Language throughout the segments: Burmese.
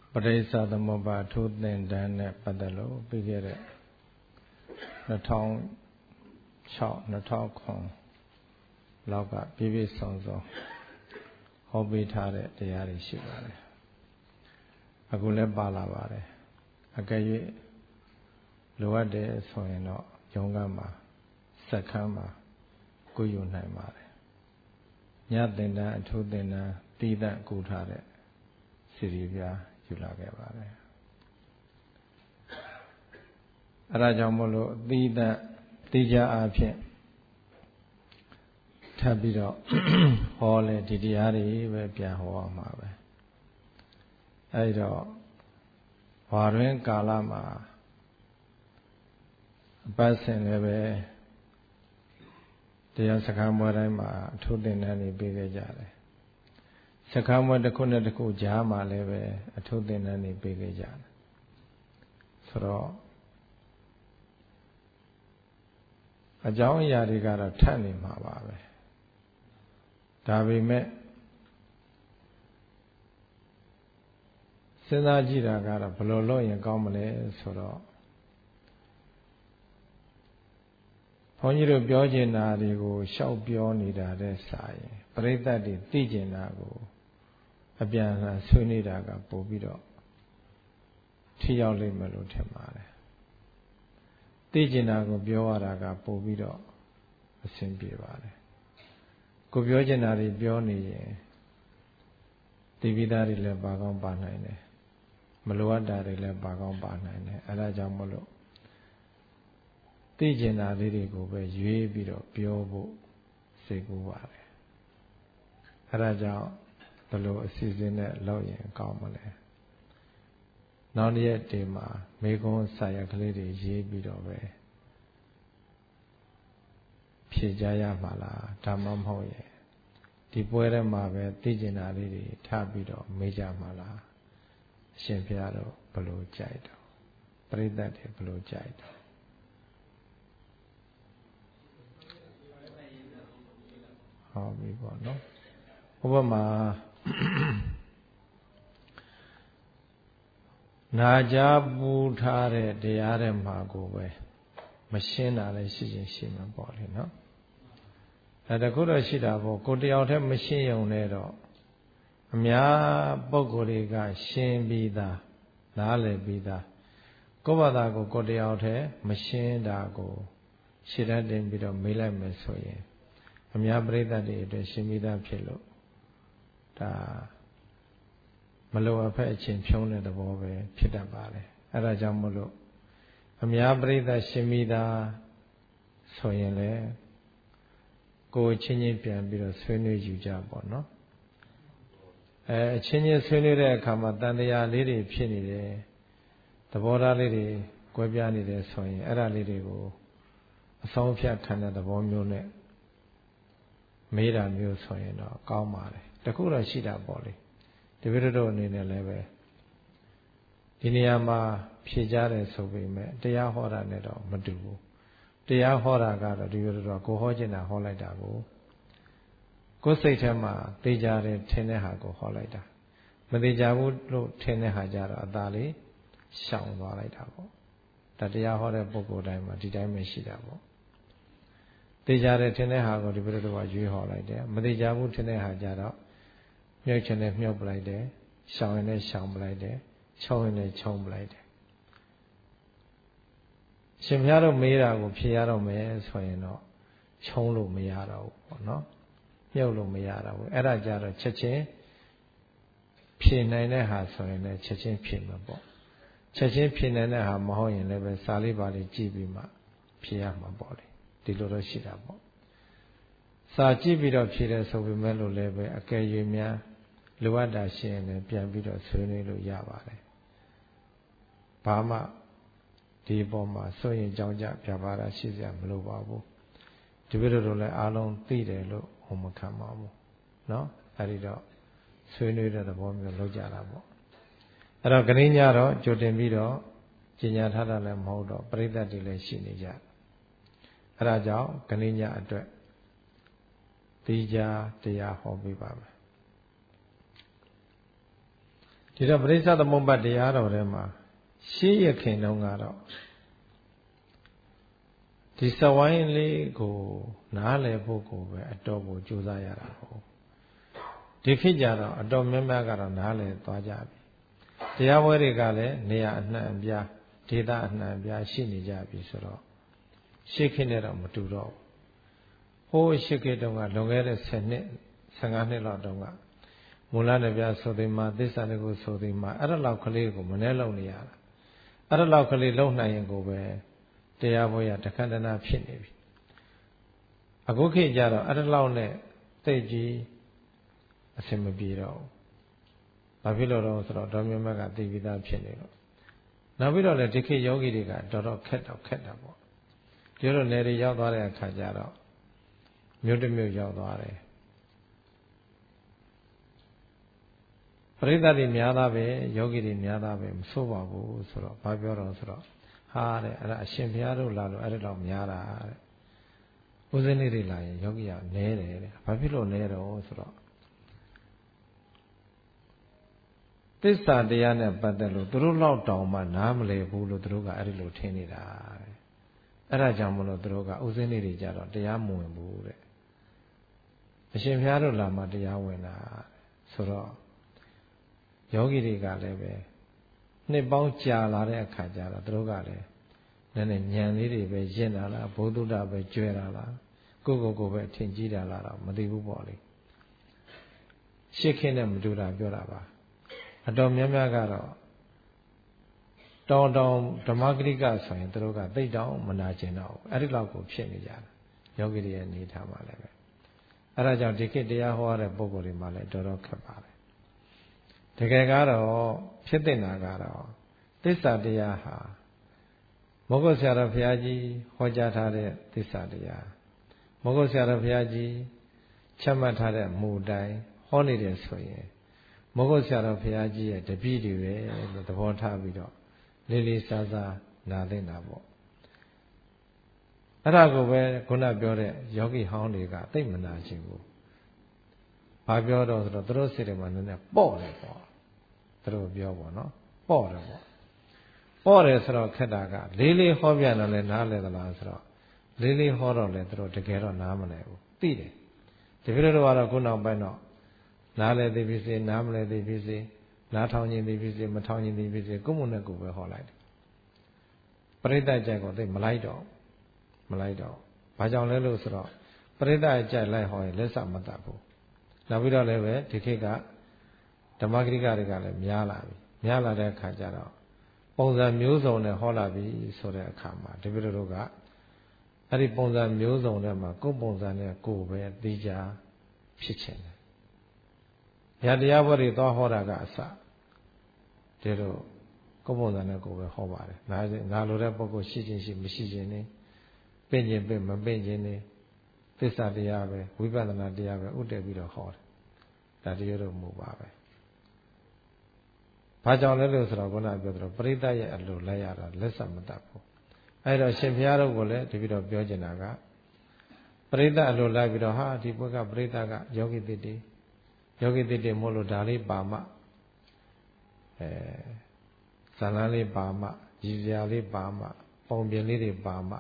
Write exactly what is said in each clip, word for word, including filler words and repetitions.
ပရိစ္ဆသမုပ္ပါထုသင်တန်းနဲ့ပတ်သက်လို့ပြီးခဲ့တဲ့နှစ်ထောင်ခြောက် နှစ်ထောင်ခုလောက်ကပြည့်ပြည့်စုံစုံဟောပေးထားတဲ့တရားတွေရှိပါတယ်အခုလည်းပါလာပါတယ်အကယ်၍လိုအပ်တယ်ဆိုရင်တော့ရုံးကမှာစက္ကန့်မှာကိုယူနိုင်ပါတယ်ညသင်တန်းအထူးသင်တန်းတည်တံ့ကူထားတဲ့စီရီပြားယူလာခဲ့ပါတယ်အဲဒါကြောင့်မို့လို့တည်တံ့တည်ကြအားဖြင့်ထပ်ပြီးတော့ဟောလေဒီတရားတွေပဲပြန်ဟောအောင်မှာပဲအဲဒီတော့ဘာတွင်ကာလမှာအပတ်စဉ်လည်းပဲတရားစခန်းပွဲတိုင်းမှာအထူးသင်တန်းတွေပေးခဲ့ကြတယ်စခန်းပွဲတစ်ခုနဲ့တစ်ခုကြားမှာလည်းပဲအထူးသင်တန်းတွေပေးခဲ့ကြတယ်ဆိုတော့အကြောင်းအရာတွေကတော့ထပ်နေမှာပါပဲဒါပေမဲ့စဉ်းစားကြည့်တာကတော့ဘယ်လိုလုပ်ရင်ကောင်းမလဲဆိုတော့ဘုန်းကြီးတို့ပြောချင်တာတွေကိုရှောက်ပြောနေတာတဲ့စာရင်ပရိသတ်တွေသိကျင်တာကိုအပြန်အလှန်ဆွေးနေတာကပို့ပြီးတော့ထိရောက်လိမ့်မယ်လို့ထင်ပါတယ်သိကျင်တာကိုပြောရတာကပို့ပြီးတော့အဆင်ပြေပါတယ်ကိုပြောချင်တာတွေပြောနေရင်သိပြီးသားတွေလည်းပါကောင်းပါနိုင်တယ်မလိုအပ်တာတွေလည်းပါကောင်းပါနိုင်တယ်အဲဒါကြောင့်မလို့သိကျင်တာလေးတွေကိုပဲရွေးပြီးတော့ပြောဖို့စိတ်ကူးပါတယ်အဲဒါကြောင့်ဘယ်လိုအစီအစဉ်နဲ့လုပ်ရင်ကောင်းမလဲနောက်တစ်ရက်ဒီမှာမေကွန်းဆာရကလေးတွေရေးပြီးတော့ပဲဖြေကြရမှာလားဒါမှမဟုတ်ရဲ့ဒီပွဲထဲမှာပဲသိကျင်တာလေးတွေထားပြီးတော့မေးကြမှာလားအရှင်ဘုရားတော့ဘယ်လိုကြိုက်တော့ပရိသတ်တွေဘယ်လိုကြိုက်တော့ဟောပြီပေါ့နော်ဥပမာနာကြားပူထားတဲ့တရားတွေမှာကိုပဲမရှင်းတာလည်းရှိချင်းရှိမှာပေါ့လေနော်အဲတခုတော့ရှိတာပေါ့ကိုတယောက်တည်းမရှင်းရုံနဲ့တော့အများပုဂ္ဂိုလ်တွေကရှင်းပြီးသားနားလည်ပြီးသားကိုယ့်ဘာသာကိုကိုတယောက်တည်းမရှင်းတာကိုရှင်းတတ်တင်ပြီးတော့မေးလိုက်မယ်ဆိုရင်အများပရိသတ်တွေအတွက်ရှင်းပြီးသားဖြစ်လို့ဒါမလိုအပ်ဖက်အချင်းဖြုံးတဲ့သဘောပဲဖြစ်တတ်ပါတယ်အဲဒါကြောင့်မို့လို့အများပရိသတ်ရှင်းပြီးသားဆိုရင်လေကိုယ်ချင်းချင်းပြန်ပြီးတော့ဆွေးနွေးယူကြပေါ့နော်အဲအချင်းချင်းဆွေးနွေးတဲ့အခါမှာတန်တရားလေးတွေဖြစ်နေတယ်သဘောထားလေးတွေကွဲပြားနေတယ်ဆိုရင်အဲ့ဒါလေးတွေကိုအဆုံးဖြတ်ခံတဲ့သဘောမျိုးနဲ့မေးတာမျိုးဆိုရင်တော့ကောင်းပါတယ်တခုတော့ရှိတာပေါ့လေဒီလိုတို့အနေနဲ့လည်းပဲဒီနေရာမှာဖြေကြတယ်ဆိုပေမဲ့တရားဟောတာနဲ့တော့မတူဘူးတရားဟောတာကတော့ဒီလိုတော့ကိုဟောချင်တာဟောလိုက်တာကိုကိုယ်စိတ်ထဲမှာသိကြတယ်ထင်တဲ့ဟာကိုဟောလိုက်တာမသိကြဘူးလို့ထင်တဲ့ဟာကြတော့အသာလေးရှောင်သွားလိုက်တာပေါ့ဒါတရားဟောတဲ့ပုဂ္ဂိုလ်တိုင်းမှာဒီတိုင်းပဲရှိတာပေါ့သိကြတယ်ထင်တဲ့ဟာကိုဒီလိုတော့ရွေးဟောလိုက်တယ်မသိကြဘူးထင်တဲ့ဟာကြတော့မြုပ်ချင်တဲ့မြုပ်ပလိုက်တယ်ရှောင်ရင်လည်းရှောင်ပလိုက်တယ်ချုံရင်လည်းချုံပလိုက်တယ်ရှင်များတို့မေးတာကိုဖြေရတော့မယ်ဆိုရင်တော့ချုံလို့မရတော့ဘူးပေါ့နော်မြုပ်လို့မရတော့ဘူးအဲ့ဒါကြတော့ချက်ချင်းဖြေနိုင်တဲ့ဟာဆိုရင်လည်းချက်ချင်းဖြေမှာပေါ့ချက်ချင်းဖြေနိုင်တဲ့ဟာမဟုတ်ရင်လည်းပဲစာလေးပါလေးကြည့်ပြီးမှဖြေရမှာပေါ့လေဒီလိုတော့ရှိတာပေါ့စာကြည့်ပြီးတော့ဖြေတယ်ဆိုပေမဲ့လို့လည်းပဲအကယ်၍များလိုအပ်တာရှိရင်လည်းပြန်ပြီးတော့ဆွေးနွေးလို့ရပါတယ်ဘာမှဒီပေါ်မှာစိုးရင်ကြောင်းကြပြပါတာရှိစရာမလိုပါဘူးဒီလိုလိုလည်းအားလုံးသိတယ်လို့ဟောမခံပါဘူးเนาะအဲဒီတော့ဆွေးနွေးတဲ့သဘောမျိုးလုပ်ကြတာပေါ့အဲ့တော့ခရင်းညတော့ကြိုတင်ပြီးတော့ကျင်ညာထားတာလည်းမဟုတ်တော့ပရိသတ်တွေလည်းရှိနေကြအဲ့ဒါကြောင့်ခရင်းညအတွက်တိကြတရားဟောပေးပါမယ်ဒီတော့ပရိစ္ဆသမုပ္ပါတရားတော်ထဲမှာရှေးရခင်တုန်းကတော့ဒီစဝိုင်းလေးကိုနားလည်ဖို့ကိုပဲအတော်ကိုကြိုးစားရတာဟုတ်ဒီခေတ်ကြတော့အတော်များများကတော့နားလည်သွားကြပြီတရားပွဲတွေကလည်းနေရာအနှံ့အပြားဒေသအနှံ့အပြားရှိနေကြပြီဆိုတော့ရှေးခေတ်နဲ့တော့မတူတော့ဘူးဟိုးရှေးခေတ်တုန်းကလွန်ခဲ့တဲ့ဆယ်နှစ်ဆယ်ငါးနှစ်လောက်တုန်းကမူလနဲ့ပြဆိုသည်မှာသစ္စာလေးကိုဆိုသည်မှာအဲ့ဒါလောက်ကလေးကိုမနှဲလုံနေရတာအဲ့ဒါလောက်ကလေးလုံနိုင်ရင်ကိုပဲတရားပွဲရတခဏတနာဖြစ်နေပြီအခုခေတ်ကျတော့အဲ့ဒါလောက်နဲ့သိကြီးအဆင်မပြေတော့ဘာဖြစ်လို့တော့ဆိုတော့တော်မြတ်ကသိပြီးသားဖြစ်နေတော့နောက်ပြီးတော့လည်းဒီခေတ်ယောဂီတွေကတော်တော်ခက်တော့ခက်တာပေါ့ကျတော့နယ်တွေရောက်သွားတဲ့အခါကျတော့မြို့တစ်မြို့ရောက်သွားတယ်ပရိသတ်တွေများသားပဲယောဂီတွေများသားပဲမဆိုးပါဘူးဆိုတော့ဘာပြောတော့ဆိုတော့ဟာတဲ့အဲ့ဒါအရှင်ဘုရားတို့လာလို့အဲ့ဒါတော့များတာတဲ့ဦးဇင်းလေးတွေလာရင်ယောဂီကနဲတယ်တဲ့ဘာဖြစ်လို့နဲတော့ဆိုတော့သစ္စာတရားနဲ့ပတ်သက်လို့သူတို့လောက်တောင်မှနားမလည်ဘူးလို့သူတို့ကအဲ့ဒီလိုထင်နေတာတဲ့အဲ့ဒါကြောင့်မလို့သူတို့ကဦးဇင်းလေးတွေကြတော့တရားမဝင်ဘူးတဲ့အရှင်ဘုရားတို့လာမှတရားဝင်တာဆိုတော့ယောဂီတွေကလည်းပဲနှစ်ပေါင်းကြာလာတဲ့အခါကျတော့သူတို့ကလည်းနည်းနည်းဉာဏ်လေးတွေပဲရင့်လာလားဘုဒ္ဓတာပဲကျွဲလာလားကိုယ့်ကိုယ်ကိုယ်ပဲထင်ကြီးတာလားတော့မသိဘူးပေါ့လေရှစ်ခင်းနဲ့မတူတာပြောတာပါအတော်များများကတော့တောင်းတောင်းဓမ္မဂရိကဆိုရင်သူတို့ကသိတောင်းမနာကျင်တော့ဘူးအဲ့ဒီလောက်ကိုဖြစ်နေကြတာယောဂီတွေရဲ့နေထားမှလည်းပဲအဲ့ဒါကြောင့်ဒီခေတ်တရားဟောရတဲ့ပုဂ္ဂိုလ်တွေမှလည်းတော်တော်ခက်ပါတယ်တကယ်ကတော့ဖြစ်တဲ့နာကတော့သစ္စာတရားဟာမောဂုတ်ဆရာတော်ဘုရားကြီးဟောကြားထားတဲ့သစ္စာတရားမောဂုတ်ဆရာတော်ဘုရားကြီးချမှတ်ထားတဲ့မူတိုင်းဟောနေတယ်ဆိုရင်မောဂုတ်ဆရာတော်ဘုရားကြီးရဲ့တပည့်တွေပဲလို့သဘောထားပြီးတော့လေးလေးစားစားနာသင့်တာပေါ့အဲ့ဒါကိုပဲခုနပြောတဲ့ယောဂီဟောင်းတွေကသိမနာချင်ဘူးဘာပြောတော့ဆိုတော့သူတို့စိတ်ထဲမှာနည်းနည်းပေါ့တယ်ပေါ့သူတို့ပြောပေါ့နော်ပေါ့တယ်ပေါ့ပေါ့တယ်ဆိုတော့ခက်တာကလေးလေးဟောပြတော့လဲနားလဲသလားဆိုတော့လေးလေးဟောတော့လဲသူတို့တကယ်တော့နားမလဲဘူးသိတယ်ဒီလိုတော့ကတော့ခုနောက်ပိုင်းတော့နားလဲသိပြီစေနားမလဲသိပြီစေနားထောင်ခြင်းသိပြီစေမထောင်ခြင်းသိပြီစေကိုယ်မနဲ့ကိုယ်ပဲဟောလိုက်တယ်ပရိသတ်ကြိုက်ကိုသိမလိုက်တော့မလိုက်တော့ဘာကြောင့်လဲလို့ဆိုတော့ပရိသတ်ကြိုက်လိုက်ဟောရင်လက်စမတတ်ဘူးနောက်ပြီးတော့လည်းပဲဒီခေတ်ကဓမ္မဂရိကတွေကလည်းများလာပြီများလာတဲ့အခါကျတော့ပုံစံမျိုးစုံနဲ့ဟောလာပြီဆိုတဲ့အခါမှာတပည့်တို့ကအဲ့ဒီပုံစံမျိုးစုံထဲမှာကိုယ်ပုံစံနဲ့ကိုယ်ပဲသိကြဖြစ်ချင်တယ်။ညာတရားဘောတွေသွားဟောတာကအစဒီလိုကိုယ်ပုံစံနဲ့ကိုယ်ပဲဟောပါတယ်။ငါငါလိုတဲ့ပုဂ္ဂိုလ်ရှိခြင်းရှိမရှိခြင်းနေပင့်ခြင်းပင့်မပင့်ခြင်းနေသစ္စာတရားပဲဝိပဿနာတရားပဲဥတည်ပြီးတော့ဟောတယ်။ဒါတရားတို့မူပါပဲ။ဘာကြောင့်လဲလို့ဆိုတော့ခုနပြောသလိုပရိသတ်ရဲ့အလိုလိုက်ရတာလက်ဆက်မတတ်ဘူးအဲဒါရှင်ဘုရားတို့ကလည်းဒီပြီးတော့ပြောချင်တာကပရိသတ်အလိုလိုက်ပြီးတော့ဟာဒီဘက်ကပရိသတ်ကယောဂီတိတိယောဂီတိတိမို့လို့ဒါလေးပါမှအဲဇာလန်းလေးပါမှရည်စရာလေးပါမှပုံပြင်လေးတွေပါမှ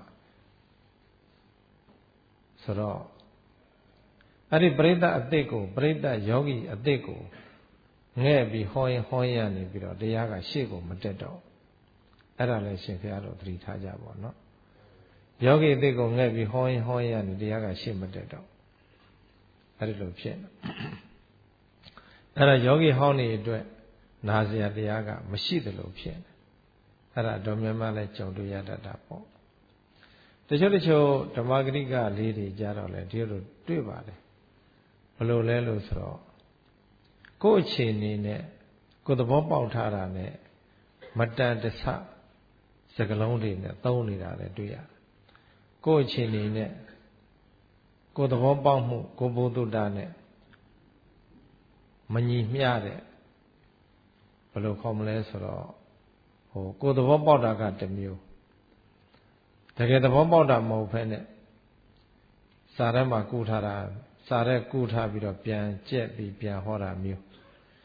ဆိုတော့အဲ့ဒီပရိသတ်အတိတ်ကိုပရိသတ်ယောဂီအတိတ်ကိုငဲ့ပြီးဟောရင်ဟောရနေပြီးတော့တရားကရှေ့ကိုမတက်တော့အဲ့ဒါလည်းရှင်ဘုရားတို့သတိထားကြပါတော့ယောဂီအသိကိုငဲ့ပြီးဟောရင်ဟောရနေတရားကရှေ့မတက်တော့အဲ့ဒီလိုဖြစ်နေအဲ့ဒါယောဂီဟောင်းနေအတွက်နာစရာတရားကမရှိသလိုဖြစ်နေအဲ့ဒါတော်များများလည်းကြုံတွေ့ရတတ်တာပေါ့တချို့တချို့ဓမ္မဂရိကလေးတွေကြတော့လေဒီလိုတွေ့ပါတယ်ဘယ်လိုလဲလို့ဆိုတော့ကိုယ့်အခြေအနေနဲ့ကိုယ်သဘောပေါက်ထားတာနဲ့မတန်တဆစကလုံးတွေနဲ့သုံးနေတာလည်းတွေ့ရတယ်။ကိုယ့်အခြေအနေနဲ့ကိုယ်သဘောပေါက်မှုကိုယ်ဘုဒ္ဓတာနဲ့မညီမျှတဲ့ဘယ်လိုခေါ်မလဲဆိုတော့ဟိုကိုယ်သဘောပေါက်တာကတစ်မျိုးတကယ်သဘောပေါက်တာမဟုတ်ဘဲနဲ့စာထဲမှာကူထားတာစာထဲကူထားပြီးတော့ပြန်ကြက်ပြီးပြန်ဟောတာမျိုး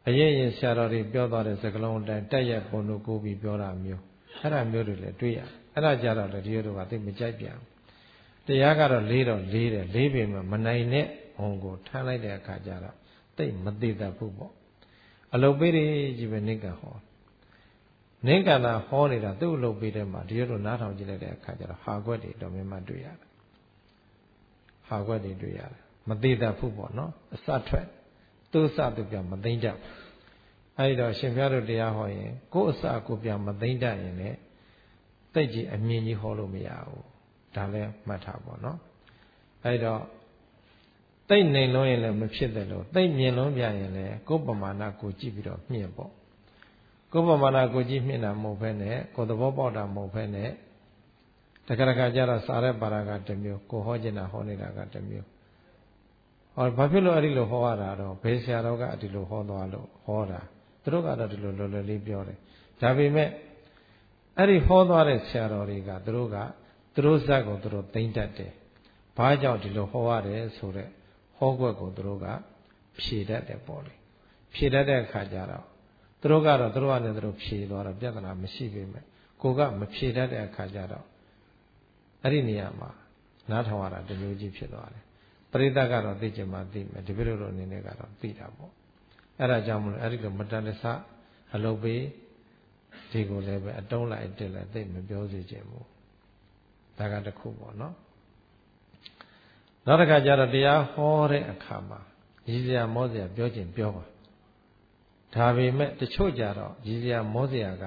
အရင်ရင်ဆရာတော်တွေပြောသွားတဲ့စကားလုံးအတိုင်းတက်ရက်ပုံတို့ကိုပြီးပြောတာမျိုးအဲ့ဒါမျိုးတွေလည်းတွေ့ရအဲ့ဒါကြတော့လေဒီလိုကသိမကြိုက်ပြန်တရားကတော့လေးတော့လေးတယ်လေးပေမဲ့မနိုင်တဲ့ဟောကိုထမ်းလိုက်တဲ့အခါကျတော့သိမသိတတ်ဘူးပေါ့အလုပ်ပေးတွေကြီးပဲနိကဟောနိကနာဟောနေတာသူ့အလုပ်ပေးတဲ့မှာဒီလိုနားထောင်ကြည့်လိုက်တဲ့အခါကျတော့ဟာကွက်တွေတော့မြင်မှတွေ့ရတယ်ဟာကွက်တွေတွေ့ရတယ်မသိတတ်ဘူးပေါ့နော်အစထွက်သူ့အစသူပြမသိတတ်အဲဒီတော့ရှင်ဘုရားတို့တရားဟောရင်ကိုယ်အစကိုပြမသိတတ်ရင်လည်းသိကြီးအမြင်ကြီးဟောလို့မရဘူးဒါလည်းမှတ်ထားပေါ့နော်အဲဒီတော့သိနေလုံးရင်လည်းမဖြစ်တယ်လို့သိမြင်လုံးပြရင်လည်းကိုယ်ပမာဏကိုကြည့်ပြီးတော့မြင်ပေါ့ကိုယ်ပမာဏကိုကြည့်မြင်တာမဟုတ်ဘဲနဲ့ကိုယ်သဘောပေါက်တာမဟုတ်ဘဲနဲ့တခါတခါကျတော့စာရဲပါရကတစ်မျိုးကိုဟောကျင်တာဟောနေတာကတစ်မျိုးဟောဘာဖြစ်လို့အဲ့ဒီလိုဟောရတာတော့ဘယ်ဆရာတော်ကအဲ့ဒီလိုဟောသွားလို့ဟောတာသူတို့ကတော့ဒီလိုလွယ်လွယ်လေးပြောတယ်ဒါပေမဲ့အဲ့ဒီဟောသွားတဲ့ဆရာတော်တွေကသူတို့ကသူတို့ဇက်ကိုသူတို့သိမ့်တတ်တယ်ဘာကြောင့်ဒီလိုဟောရတယ်ဆိုတော့ဟောကွက်ကိုသူတို့ကဖြေတတ်တယ်ပေါ့လေဖြေတတ်တဲ့အခါကျတော့သူတို့ကတော့သူတို့ကနေသူတို့ဖြေသွားတော့ပြဿနာမရှိပေမဲ့ကိုကမဖြေတတ်တဲ့အခါကျတော့အဲ့ဒီနေရာမှာနားထောင်ရတာတမျိုးကြီးဖြစ်သွားတယ်ပရိသတ်ကတော့သိချင်မှသိမယ်ဒီပြည့်တို့အနေနဲ့ကတော့သိတာပေါ့အဲ့ဒါကြောင့်မလို့အဲ့ဒီလိုမတန်တဆအလုပ်ပေးဒီကိုလည်းပဲအတုံးလိုက်တက်လိုက်သိမပြောစေချင်ဘူးဒါကတစ်ခုပေါ့နော်နောက်တစ်ခါကျတော့တရားဟောတဲ့အခါမှာရည်စရာမောစရာပြောချင်ပြောပါဒါပေမဲ့တချို့ကြတော့ရည်စရာမောစရာက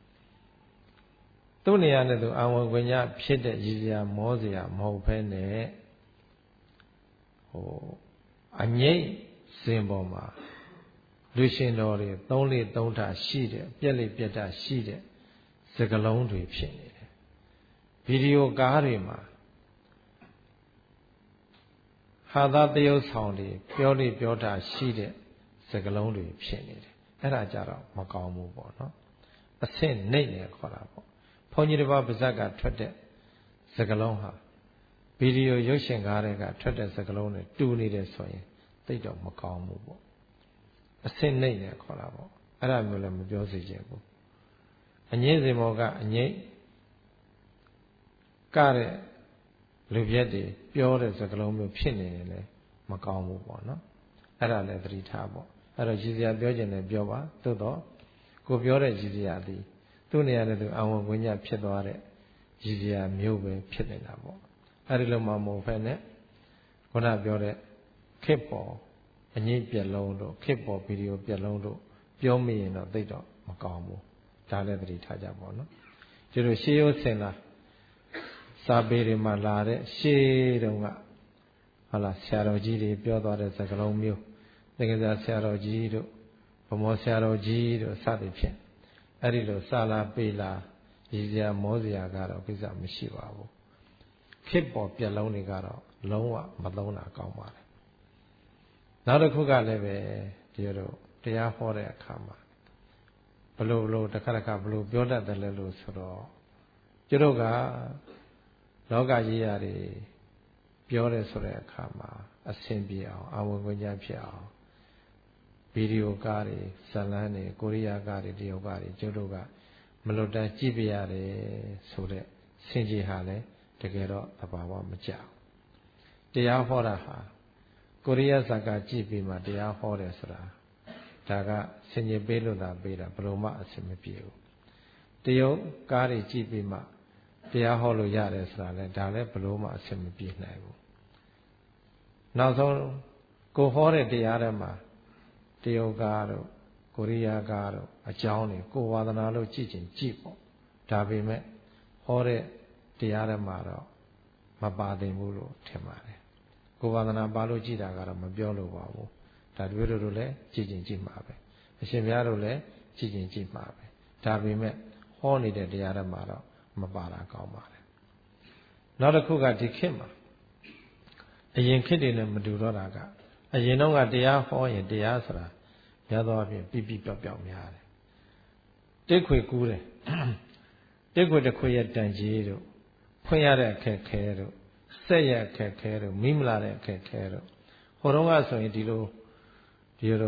သူ့နေရာနဲ့သူအာဝန်ခွင့်ရဖြစ်တဲ့ရည်စရာမောစရာမဟုတ်ဘဲနဲ့ဟိုအငိမ့်စင်ပေါ်မှာလူရှင်တော်တွေသုံးလေးသုံးထားရှိတဲ့ပြက်လေးပြက်တာရှိတဲ့စကလုံးတွေဖြစ်နေတယ်ဗီဒီယိုကားတွေမှာဟာသာတရုပ်ဆောင်တွေပြောလေးပြောတာရှိတဲ့စကလုံးတွေဖြစ်နေတယ်အဲ့ဒါကြတော့မကောင်းဘူးပေါ့နော်အဆင့်နှိမ့်နေခေါ်တာပေါ့ဘုန်းကြီးတစ်ပါးပါဇက်ကထွက်တဲ့စကလုံးဟာဗီဒီယိုရုပ်ရှင်ကားတွေကထွက်တဲ့စကလုံးတွေတူနေတယ်ဆိုရင်သိတော့မကောင်းဘူးပေါ့အဆင့်နှိမ့်နေခေါ်တာပေါ့အဲ့ဒါမျိုးလည်းမပြောစေချင်ဘူးအငိမ့်စင်မောကအငိမ့်ကတဲ့လူပြက်တွေပြောတဲ့စကလုံးမျိုးဖြစ်နေရင်လည်းမကောင်းဘူးပေါ့နော်အဲ့ဒါလည်းသတိထားပေါ့အဲ့တော့ရည်စရာပြောချင်တယ်ပြောပါသို့တော့ကိုပြောတဲ့ရည်စရာသည်သူ့နေရာနဲ့သူအဝန်ဝိညာဉ်ဖြစ်သွားတဲ့ရည်စရာမျိုးပဲဖြစ်နေတာပေါ့အဲ့ဒီလိုမှမဟုတ်ဖ ೇನೆ ခုနပြောတဲ့ခစ်ပေါ်အငိမ့်ပြက်လုံးတို့ခစ်ပေါ်ဗီဒီယိုပြက်လုံးတို့ပြောမိရင်တော့သိတော့မကောင်းဘူးဒါလည်းသတိထားကြပါတော့ကျတို့ရှေးရိုးစင်လာစာပေတွေမှာလာတဲ့ရှေးတုန်းကဟုတ်လားဆရာတော်ကြီးတွေပြောသွားတဲ့စကားလုံးမျိုးသင်္ကစားဆရာတော်ကြီးတို့ဗမောဆရာတော်ကြီးတို့စသည်ဖြင့်အဲ့ဒီလိုစာလာပေလာရည်စရာမောစရာကတော့ကိစ္စမရှိပါဘူးခေတ်ပေါ်ပြက်လုံးတွေကတော့လုံးဝမသုံးတာကောင်းပါတယ်နောက်တစ်ခုကလည်းပဲဒီလိုတရားဟောတဲ့အခါမှာဘလို့ဘလို့တစ်ခါတစ်ခါဘလို့ပြောတတ်တယ်လဲလို့ဆိုတော့ကျတို့ကလောကကြီးရာတွေပြောတယ်ဆိုတဲ့အခါမှာအဆင်ပြေအောင်အဝင်ဝင်ကြဖြစ်အောင်ဗီဒီယိုကားတွေဇာတ်လမ်းတွေကိုရီးယားကားတွေတရုတ်ကားတွေကျတို့ကမလွတ်တမ်းကြည့်ပြရတယ်ဆိုတဲ့စင်ကြီးဟာလည်းတကယ်တော့သဘာဝမကျဘူးတရားဟောတာဟာကိုရီးယားဇာတ်ကားကြည့်ပြီးမှတရားဟောတယ်ဆိုတာဒါကစင်ကြီးပေးလို့သာပေးတာဘယ်လိုမှအဆင်မပြေဘူးတရုတ်ကားတွေကြည့်ပြီးမှတရားဟောလို့ရတယ်ဆိုတာလဲဒါလည်းဘယ်လိုမှအဆင်မပြေနိုင်ဘူးနောက်ဆုံးကိုဟောတဲ့တရားတွေမှာတရုတ်ကားတို့ကိုရီးယားကားတို့အကြောင်းတွေကိုဝါသနာလို့ကြည့်ချင်ကြည့်ပေါ့ဒါပေမဲ့ဟောတဲ့တရားတွေမှာတော့မပါသင့်ဘူးလို့ထင်ပါတယ်ကိုဝါသနာပါလို့ကြည့်တာကတော့မပြောလို့ပါဘူးဒါတွေတို့လည်းကြည့်ချင်ကြည့်မှာပဲအရှင်ဘုရားတို့လည်းကြည့်ချင်ကြည့်မှာပဲဒါပေမဲ့ဟောနေတဲ့တရားတွေမှာတော့မပါတာကောင်းပါတယ်နောက်တစ်ခုကဒီခေတ်မှာအရင်ခေတ်တွေနဲ့မတူတော့တာကအရင်တော့ကတရားဟောရင်တရားဆိုတာရသောအပြင်ပြပြပျောက်ပျောက်များတယ်တိတ်ခွေကူးတယ်တိတ်ခွေတစ်ခွေရဲ့တန်ကြီးတို့ဖွင့်ရတဲ့အခက်ခဲတို့ဆက်ရအခက်ခဲတို့မိမလာတဲ့အခက်ခဲတို့ဟိုတော့ကဆိုရင်ဒီလိုဒီလို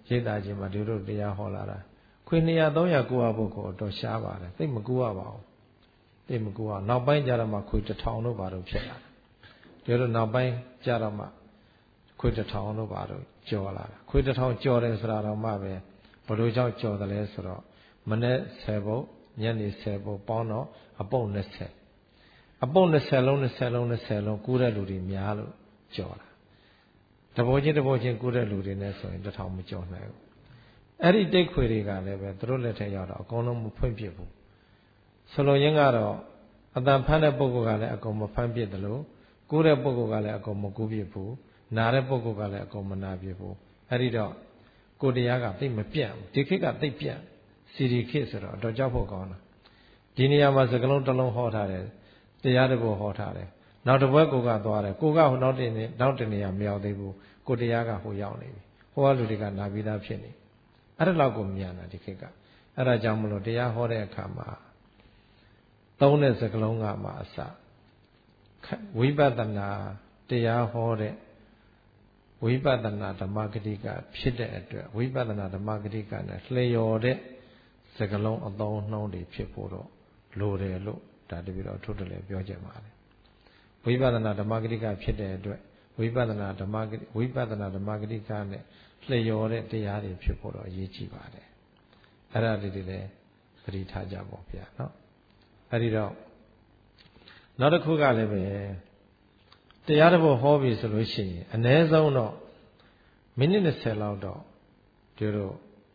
ရိတ်တာချင်းမှာဒီလိုတရားဟောလာတာခွေနှစ်ရာသုံးရာကိုရဖို့ကိုတော့ရှားပါတယ်သိမကူရပါဘူးသိမကူရနောက်ပိုင်းကျတော့မှခွေတစ်ထောင်တို့ဘာလို့ဖြစ်လာဒီလိုနောက်ပိုင်းကျတော့မှခွေတစ်ထောင်တို့ဘာလို့ကြော်လာတာခွေတစ်ထောင်ကြော်တယ်ဆိုတာတော့မှပဲဘလို့ကြောင့်ကြော်တယ်လဲဆိုတော့မနေ့ဆယ်ပုတ်ညနေဆယ်ပုတ်ပေါင်းတော့အပုတ်နှစ်ဆယ်အပုတ်နှစ်ဆယ်လုံးနှစ်ဆယ်လုံးနှစ်ဆယ်လုံးကူးတဲ့လူတွေများလို့ကြော်တာတဘောချင်းတဘောချင်းကူးတဲ့လူတွေနဲ့ဆိုရင်တစ်ထောင်မကြော်နိုင်ဘူးအဲ့ဒီတိတ်ခွေတွေကလည်းပဲသူတို့လက်ထက်ရောက်တော့အကုန်လုံးမဖွင့်ပြဘူးဆိုလိုရင်းကတော့အတန်ဖမ်းတဲ့ပုဂ္ဂိုလ်ကလည်းအကုန်မဖမ်းပြတယ်လို့ကူးတဲ့ပုဂ္ဂိုလ်ကလည်းအကုန်မကူးပြဘူးနာတဲ့ပုဂ္ဂိုလ်ကလည်းအကုန်မနာပြဘူးအဲ့ဒီတော့ကိုတရားကသိမပြတ်ဘူးဒီခေတ်ကသိပြတ်စီရီခေတ်ဆိုတော့တော့ကြောက်ဖို့ကောင်းတာဒီနေရာမှာစကလုံးတစ်လုံးဟောထားတယ်တရားတစ်ပုဒ်ဟောထားတယ်နောက်တစ်ဘက်ကိုကသွားတယ်ကိုကဟိုနောက်တင်နေနောက်တင်နေရမရောက်သေးဘူးကိုတရားကဟိုရောက်နေပြီဟိုကလူတွေကနာပြီးသားဖြစ်နေအဲ့ဒါလောက်ကိုမြန်တာဒီခေတ်ကအဲ့ဒါကြောင့်မလို့တရားဟောတဲ့အခါမှာသုံးတဲ့စကလုံးကမှအစဝိပဿနာတရားဟောတဲ့ဝိပဿနာဓမ္မဂတိကဖြစ်တဲ့အတွက်ဝိပဿနာဓမ္မဂတိကနဲ့လျော်တဲ့စကလုံးအသုံးနှုန်းတွေဖြစ်ဖို့တော့လိုတယ်လို့ဒါတပည့်တော်ထုတ်တယ်လည်းပြောကြပါတယ်ဝိပဿနာဓမ္မဂတိကဖြစ်တဲ့အတွက်ဝိပဿနာဓမ္မဂတိဝိပဿနာဓမ္မဂတိကနဲ့လျော်တဲ့တရားတွေဖြစ်ဖို့တော့အရေးကြီးပါတယ်အဲ့ဒါတွေလည်းသတိထားကြပါဗျာနော်အဲ့ဒီတော့နောက်တစ်ခုကလည်းပဲတရားတစ်ပုဒ်ဟောပြီဆိုလို့ရှိရင်အ ਨੇ ဆုံးတော့မိနစ်နှစ်ဆယ်လောက်တော့ဒီလို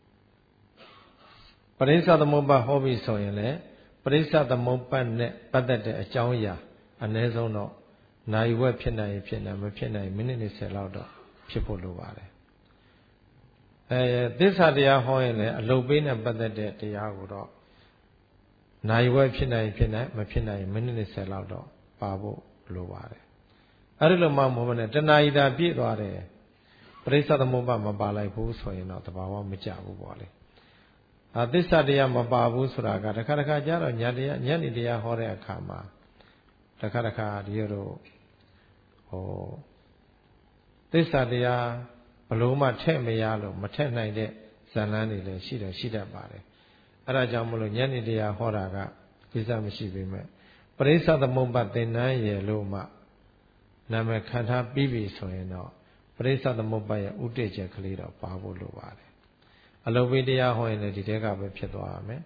ပရိစ္ဆသမုပ္ပါဟောပြီဆိုရင်လည်းပရိစ္ဆသမုပ္ပါနဲ့ပတ်သက်တဲ့အကြောင်းအရာအ ਨੇ ဆုံးတော့နိုင်ဝက်ဖြစ်နိုင်ဖြစ်နိုင်မဖြစ်နိုင်မိနစ်နှစ်ဆယ်လောက်တော့ဖြစ်ဖို့လိုပါတယ်အဲသစ္စာတရားဟောရင်လည်းအလုတ်ပေးနဲ့ပတ်သက်တဲ့တရားကိုတော့နိုင်ဝက်ဖြစ်နိုင်ဖြစ်နိုင်မဖြစ်နိုင်မိနစ်နှစ်ဆယ်လောက်တော့ပါဖို့လိုပါတယ်အဲ့ဒီလိုမှမဟုတ်ဘဲနဲ့တဏှာဤသာပြည့်သွားတယ်ပရိစ္ဆသမုပ္ပါမပါလိုက်ဘူးဆိုရင်တော့တဘာဝမကြဘူးပေါ့လေအသစ္စာတရားမပါဘူးဆိုတာကတစ်ခါတစ်ခါကျတော့ညတရားညနေတရားဟောတဲ့အခါမှာတစ်ခါတစ်ခါဒီလိုဟိုသစ္စာတရားဘလို့မှထည့်မရလို့မထည့်နိုင်တဲ့ဇာလန်းတွေလည်းရှိတယ်ရှိတတ်ပါတယ်အဲ့ဒါကြောင့်မလို့ညနေတရားဟောတာကကိစ္စမရှိပေမဲ့ပရိစ္ဆသမုပ္ပါသင်္นานရယ်လို့မှနာမည်ခံထားပြီးပြီဆိုရင်တော့ပရိစ္ဆသမုပ္ပါရဲ့ဥတည်ချက်ကလေးတော့ပါဖို့လိုပါတယ်အလုတ်ပေးတရားဟောရင်လည်းဒီတဲကပဲဖြစ်သွားရမယ်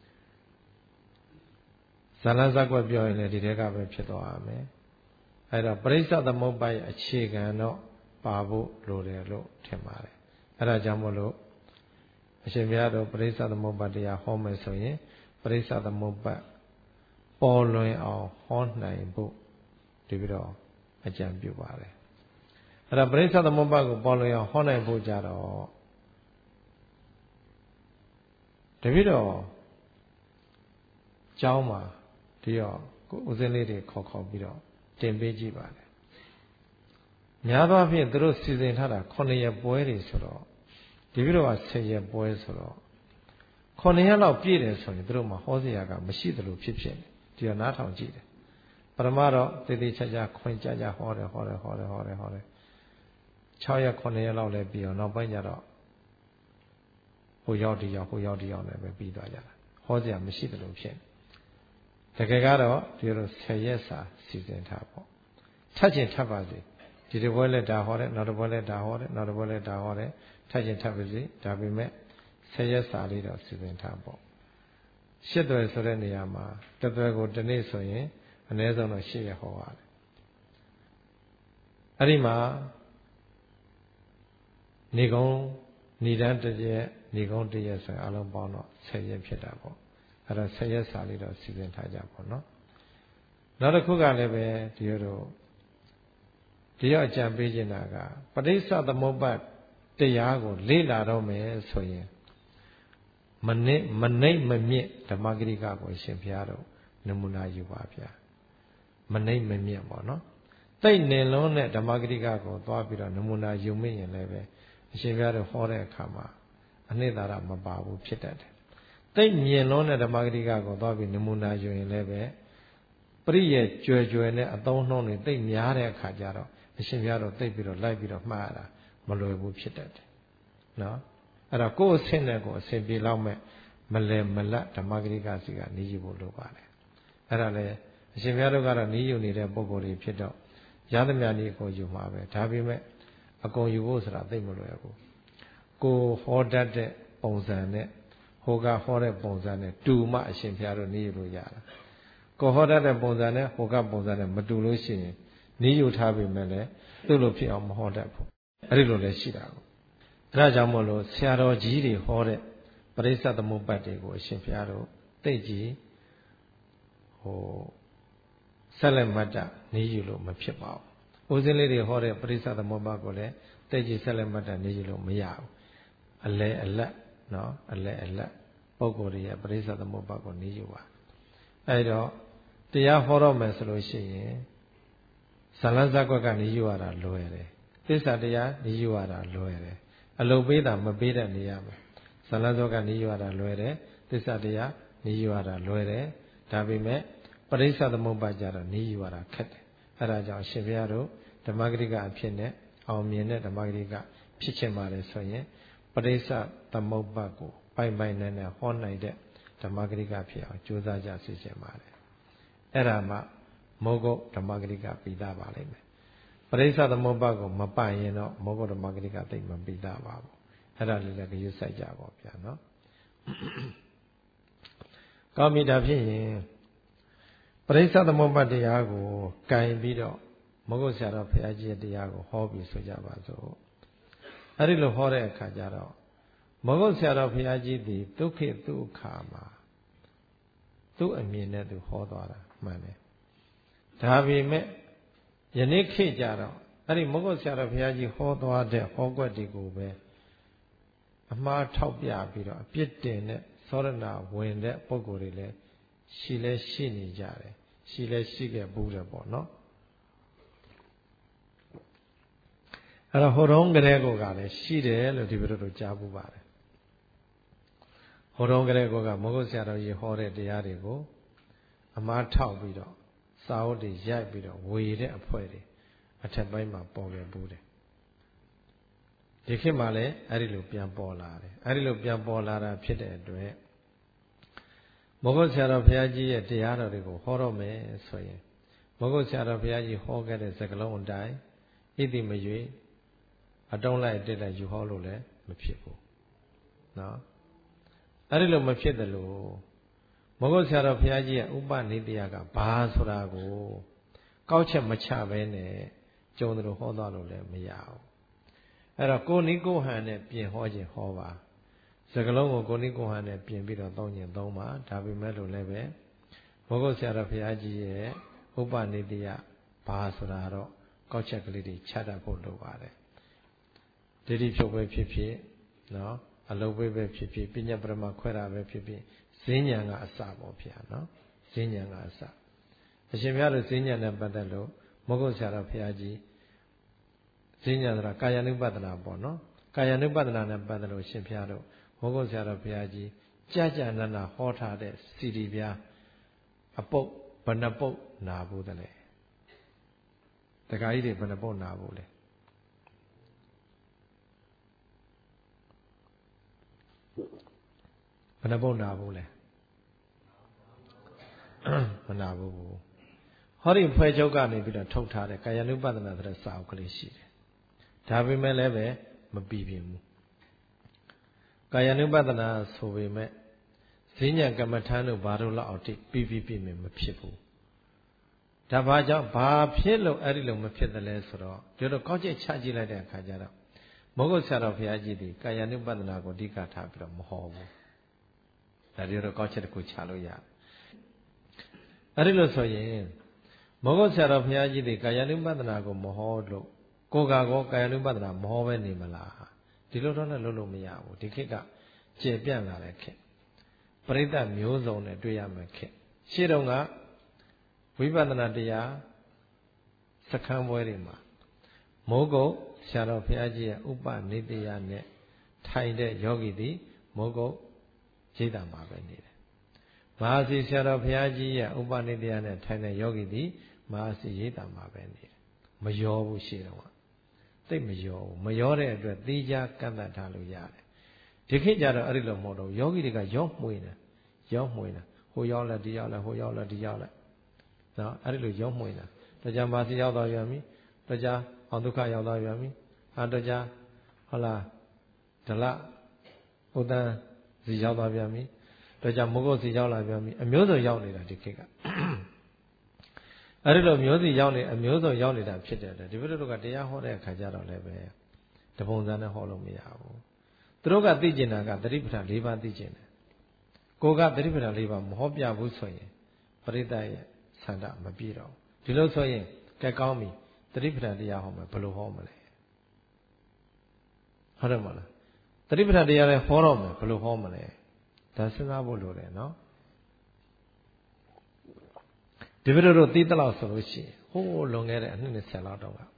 ဇာလန်းဇက်ွက်ပြောရင်လည်းဒီတဲကပဲဖြစ်သွားရမယ်အဲ့တော့ပရိစ္ဆသမုပ္ပါရဲ့အခြေခံတော့ပါဖို့လိုတယ်လို့ထင်ပါတယ်အဲ့ဒါကြောင့်မို့လို့အရှင်ဘုရားတို့ပရိစ္ဆသမုပ္ပါတရားဟောမယ်ဆိုရင်ပရိစ္ဆသမုပ္ပါပေါ်လွင်အောင်ဟောနိုင်ဖို့ဒီပြီးတော့အကြံပြုပါတယ်အဲ့ဒါပရိစ္ဆသမုပ္ပါကိုပေါ်လွင်အောင်ဟောနိုင်ဖို့ကြတော့တပည့်တော်ကျောင်းမှာဒီတော့ကိုဦးစင်းလေးတွေခေါ်ခေါ်ပြီးတော့တင်ပေးကြည့်ပါတယ်များသောအားဖြင့်သူတို့စီစဉ်ထားတာခုနှစ်ရက်ပွဲတွေဆိုတော့ဒီပြီးတော့ကဆယ်ရက်ပွဲဆိုတော့ခုနှစ်ရက်လောက်ပြည့်တယ်ဆိုရင်သူတို့မှာဟောစရာကမရှိသလိုဖြစ်ဖြစ်နေဒီတော့နားထောင်ကြည့်တယ်ပရမတော့တည်တည်ချာချာခွင်ကြကြဟောတယ်ဟောတယ်ဟောတယ်ဟောတယ်ဟောတယ်၆ရက်ခုနှစ်ရက်လောက်လည်းပြီးအောင်နောက်ပိုင်းကျတော့ဟိုရောက်ဒီရောက်ဟိုရောက်ဒီရောက်လည်းပဲပြီးသွားကြတာဟောစရာမရှိသလိုဖြစ်တကယ်ကတော့ဒီလိုဆယ်ရက်စာစီစဉ်ထားပေါ့ထပ်ချင်ထပ်ပါစေဒီတစ်ပွဲလည်းဒါဟောတယ်နောက်တစ်ပွဲလည်းဒါဟောတယ်နောက်တစ်ပွဲလည်းဒါဟောတယ်ထပ်ချင်ထပ်ပါစေဒါပေမဲ့ဆယ်ရက်စာလေးတော့စီစဉ်ထားပေါ့ရှစ်သွယ်ဆိုတဲ့နေရာမှာတစ်သွယ်ကိုတစ်နေ့ဆိုရင်အနည်းဆုံးတော့ရှစ်ရက်ဟောရတယ်အဲ့ဒီမှာနေကုန်းနေတန်းတစ်ရက်နေကုန်းတစ်ရက်ဆိုရင်အလုံးပေါင်းတော့ဆယ်ရက်ဖြစ်တာပေါ့အဲ့တော့ဆယ်ရက်စာလေးတော့စီစဉ်ထားကြပေါ့နော်နောက်တစ်ခုကလည်းပဲဒီလိုဒီတော့အကြံပေးချင်တာကပဋိစ္စသမုပ္ပါတရားကိုလေ့လာတော့မယ်ဆိုရင်မနစ်မနှိမ့်မမြင့်ဓမ္မဂရိကကိုရှင်ဘုရားတို့နမူနာယူပါဗျာမနှိမ့်မမြင့်ပေါ့နော်တိတ်နေလုံးတဲ့ဓမ္မဂရိကကိုသွားပြီးတော့နမူနာယူမိရင်လည်းပဲအရှင်ဘုရားတို့ဟောတဲ့အခါမှာအနှစ်သာရမပါဘူးဖြစ်တတ်တယ်တိတ်မြင်လုံးတဲ့ဓမ္မဂရိကကိုသွားပြီးနမူနာယူရင်လည်းပဲပရိရဲ့ကြွယ်ကြွယ်နဲ့အသုံးနှုန်းတွေတိတ်များတဲ့အခါကျတော့အရှင်ဘုရားတို့တိတ်ပြီးတော့လိုက်ပြီးတော့မှားရတာမလွယ်ဘူးဖြစ်တတ်တယ်နော်အဲ့တော့ကိုယ်အဆင့်နဲ့ကိုယ်အဆင်ပြေလောက်မဲ့မလဲမလတ်ဓမ္မဂရိကစီကနေယူဖို့လိုပါတယ်အဲ့ဒါလေအရှင်ဘုရားတို့ကတော့နေယူနေတဲ့ပုံကိုယ်တွေဖြစ်တော့ရသမျှနည်းကိုယူမှာပဲဒါပေမဲ့အကုန်ယူဖို့ဆိုတာသိမလွယ်ဘူးကိုဟောတတ်တဲ့ပုံစံနဲ့ဟိုကဟောတဲ့ပုံစံနဲ့တူမှအရှင်ဘုရားတို့နေယူလို့ရတာကိုဟောတတ်တဲ့ပုံစံနဲ့ဟိုကပုံစံနဲ့မတူလို့ရှိရင်နေယူထားပြီမဲ့လည်းသူ့လိုဖြစ်အောင်မဟောတတ်ဘူးအဲ့ဒီလိုလည်းရှိတာကိုအဲဒါကြောင့်မို့လို့ဆရာတော်ကြီးတွေဟောတဲ့ပရိစ္ဆေသမုပ္ပါဒ်တွေကိုအရှင်ဘုရားတို့သိကြည့်ဟိုဆက်လက်မှတ်တာနေယူလို့မဖြစ်ပါဘူးဦးစင်းလေးတွေဟောတဲ့ပရိစ္ဆေသမုပ္ပါဒ်ကိုလည်းသိကြည့်ဆက်လက်မှတ်တာနေယူလို့မရဘူးအလဲအလတ်နော်အလဲအလတ်ပုဂ္ဂိုလ်တွေရဲ့ပရိစ္ဆေသမုပ္ပါဒ်ကိုနေယူပါအဲဒါတရားဟောတော့မယ်ဆိုလို့ရှိရင်ဇလန်းဇကွက်ကနေယူရတာလွယ်တယ်သစ္စာတရားနေယူရတာလွယ်တယ်အလုံးပေးတာမပေးတဲ့နေရာမှာဇလန်းဇောကနေယူရတာလွယ်တယ်သစ္စာတရားနေယူရတာလွယ်တယ်ဒါပေမဲ့ပရိစ္ဆေသမုပ္ပါဒ်ကြတော့နေယူရတာခက်တယ်အဲဒါကြောင့်ရှင်ဘုရားတို့ဓမ္မဂရိကအဖြစ်နဲ့အောင်မြင်တဲ့ဓမ္မဂရိကဖြစ်ချင်ပါတယ်ဆိုရင်ပရိစ္ဆေသမုပ္ပါဒ်ကိုပိုင်ပိုင်နဲ့နဲ့ဟောနိုင်တဲ့ဓမ္မဂရိကဖြစ်အောင်ကြိုးစားကြစေချင်ပါတယ်အဲ့ဒါမှမောဂုတ်ဓမ္မဂရိကပြီးသားပါလိမ့်မယ်ပရိစ္ဆေသမုပ္ပါဒ်ကိုမပိုင်ရင်တော့မောဂုတ်ဓမ္မဂရိကသိမပြီးသားပါဘူးအဲ့ဒါလေးလည်းကြည့်စိုက်ကြပါဗျာနော်ကောင်းပြီဒါဖြစ်ရင်ပရိစ္ဆေသမုပ္ပါဒ်တရားကိုကင်ပြီးတော့မောဂုတ်ဆရာတော်ဘုရားကြီးရဲ့တရားကိုဟောပြီးဆိုကြပါစို့အဲ့ဒီလိုဟောတဲ့အခါကျတော့မောဂုတ်ဆရာတော်ဘုရားကြီးဒီဒုက္ခဒုက္ခမှာသူ့အမြင်နဲ့သူဟောသွားတာမှန်တယ်ဒါပေမဲ့ယနေ့ခေတ်ကြတော့အဲ့ဒီမောဂုတ်ဆရာတော်ဘုရားကြီးဟောသွားတဲ့ဟောကွက်တွေကိုပဲအမှားထောက်ပြပြီးတော့အပြစ်တင်တဲ့သောရဏဝင်တဲ့ပုံကိုယ်တွေလည်းရှိလဲရှိနေကြတယ်ရှိလဲရှိခဲ့ဘူးတယ်ပေါ့နော်အဲ့တော့ဟိုတုန်းကလေးကိုကလည်းရှိတယ်လို့ဒီဘက်တို့ကြားပူပါတယ်ဟိုတုန်းကလေးကိုကမောဂုတ်ဆရာတော်ကြီးဟောတဲ့တရားတွေကိုအမှားထောက်ပြီးတော့စာအုပ်တွေရိုက်ပြီးတော့ဝေတဲ့အဖွဲ့တွေအထက်ပိုင်းမှာပေါ်ခဲ့ဘူးတယ်ဒီခေတ်မှာလည်းအဲ့ဒီလိုပြန်ပေါ်လာတယ်အဲ့ဒီလိုပြန်ပေါ်လာတာဖြစ်တဲ့အတွက်မောဂုတ်ဆရာတော်ဘုရားကြီးရဲ့တရားတော်တွေကိုဟောတော့မယ်ဆိုရင်မောဂုတ်ဆရာတော်ဘုရားကြီးဟောခဲ့တဲ့စကားလုံးအတိုင်းဣတိမရွေအတုံးလိုက်တက်လိုက်ယူဟောလို့လည်းမဖြစ်ဘူးနော်အဲ့ဒီလိုမဖြစ်တယ်လို့မောဂုတ်ဆရာတော်ဘုရားကြီးရဲ့ဥပနိတယကဘာဆိုတာကိုကောက်ချက်မချဘဲနဲ့ကြုံတယ်လို့ဟောသွားလို့လည်းမရဘူးအဲ့တော့ကိုနိကိုဟန်နဲ့ပြင်ဟောခြင်းဟောပါစကလုံးကိုကိုနိကိုဟန်နဲ့ပြင်ပြီးတော့သုံးခြင်းသုံးပါဒါပေမဲ့လို့လည်းပဲမောဂုတ်ဆရာတော်ဘုရားကြီးရဲ့ဥပနိတယဘာဆိုတာတော့ကောက်ချက်ကလေးတွေချတတ်ဖို့လိုပါတယ်ဒိဋ္ဌိဖြုတ်ပဲဖြစ်ဖြစ်နော်အလုံးပဲပဲဖြစ်ဖြစ်ပညာပရမခွဲတာပဲဖြစ်ဖြစ်ဈဉ္ဉံကအစပေါ့ဗျာနော်ဈဉ္ဉံကအစအရှင်ဘုရားတို့ဈဉ္ဉံနဲ့ပတ်သက်လို့မောဂုတ်ဆရာတော်ဘုရားကြီးဈဉ္ဉံဆိုတာကာယ ानु ပဒနာပေါ့နော်ကာယ ानु ပဒနာနဲ့ပတ်သက်လို့ရှင်ဘုရားတို့မောဂုတ်ဆရာတော်ဘုရားကြီးကြာကြာနာနာဟောထားတဲ့စီဒီပြားအပုတ်ဘယ်နှပုတ်နာဘူးတလဲတခါကြီးတွေဘယ်နှပုတ်နာဘူးလဲဘယ်နှပုတ်နာဘူးလဲမနာဘူးဟောဒီဖွဲ့ချုပ်ကနေပြီးတော့ထုတ်ထားတဲ့ကာယ ानु ပဒနာဆိုတဲ့စာအုပ်ကလေးရှိတယ်ဒါပေမဲ့လည်းပဲမပြီးပြင်းဘူးကာယ ानु ပဒနာဆိုပေမဲ့ဈဉ္ဉံကမ္မထမ်းတို့ဘာလို့လောက်အောင်တိပြီးပြီးပြင်းပြင်းမဖြစ်ဘူးဒါဘာကြောင့်ဘာဖြစ်လို့အဲ့ဒီလိုမဖြစ်တယ်လဲဆိုတော့ဒီလိုကောက်ချက်ချကြည့်လိုက်တဲ့အခါကျတော့မောဂုတ်ဆရာတော်ဘုရားကြီးဒီကာယ ानु ပဒနာကိုအဓိကထားပြီးတော့မဟောဘူးဒါဒီလိုကောက်ချက်တစ်ခုချလို့ရတယ်အဲ့ဒီလိုဆိုရင်မောဂုတ်ဆရာတော်ဘုရားကြီးဒီကာယ ानु ပဒနာကိုမဟောလို့ကိုယ်ကကောကာယ ानु ပဒနာမဟောပဲနေမလားဒီလိုတော့လည်းလုပ်လို့မရဘူးဒီခေတ်ကကျေပြန့်လာတဲ့ခေတ်ပရိသတ်မျိုးစုံနဲ့တွေ့ရမယ်ခေတ်ရှေ့တုန်းကဝိပဿနာတရားစခန်းပွဲတွေမှာမောဂုတ်ဆရာတော်ဘုရားကြီးရဲ့ဥပနိတယနဲ့ထိုင်တဲ့ယောဂီသည်မောဂုတ်ရိပ်သာမှာပဲနေတယ်မဟာစီဆရာတော်ဘုရားကြီးရဲ့ဥပနိတယနဲ့ထိုင်တဲ့ယောဂီသည်မဟာစီရိပ်သာမှာပဲနေတယ်မရောဘူးရှေ့တုန်းကသိမရောဘူးမရောတဲ့အတွက်သီးခြားကန့်သတ်ထားလို့ရတယ်ဒီခေတ်ကြတော့အဲ့ဒီလိုမဟုတ်တော့ယောဂီတွေကရောမှွေနေရောမှွေနေဟိုရောက်လက်ဒီရောက်လက်ဟိုရောက်လက်ဒီရောက်လက်နော်အဲ့ဒီလိုရောမှွေနေတော့ကြပါစီရောက်သွားပြန်ပြီတော့ကြအောင်ဒုက္ခရောက်သွားပြန်ပြီဟာတော့ကြဟုတ်လားဒလဥဒ္ဒံစီရောက်သွားပြန်ပြီတော့ကြမိုးကုတ်စီရောက်လာပြန်ပြီအမျိုးစုံရောက်နေတာဒီခေတ်ကအဲ့ဒီလိုမျိုးစီရောက်နေအမျိုးစုံရောက်နေတာဖြစ်တယ်ဒီဘက်တို့ကတရားဟောတဲ့အခါကျတော့လည်းပဲတပုံစံနဲ့ဟောလို့မရဘူးသူတို့ကသိကျင်တာကသတိပဋ္ဌာန်၄ပါးသိကျင်တယ်ကိုကသတိပဋ္ဌာန်၄ပါးမဟောပြဘူးဆိုရင်ပရိသတ်ရဲ့ဆန္ဒမပြည့်တော့ဒီလိုဆိုရင်ကဲကောင်းပြီသတိပဋ္ဌာန်တရားဟောမယ်ဘယ်လိုဟောမလဲဟုတ်တယ်မလားသတိပဋ္ဌာန်တရားလည်းဟောတော့မယ်ဘယ်လိုဟောမလဲဒါစဉ်းစားဖို့လိုတယ်နော်ဒီဘက်တို့သိသလောက်ဆိုလို့ရှိရင်ဟိုးလွန်ခဲ့တဲ့အနှစ်၂၀လောက်တောင်က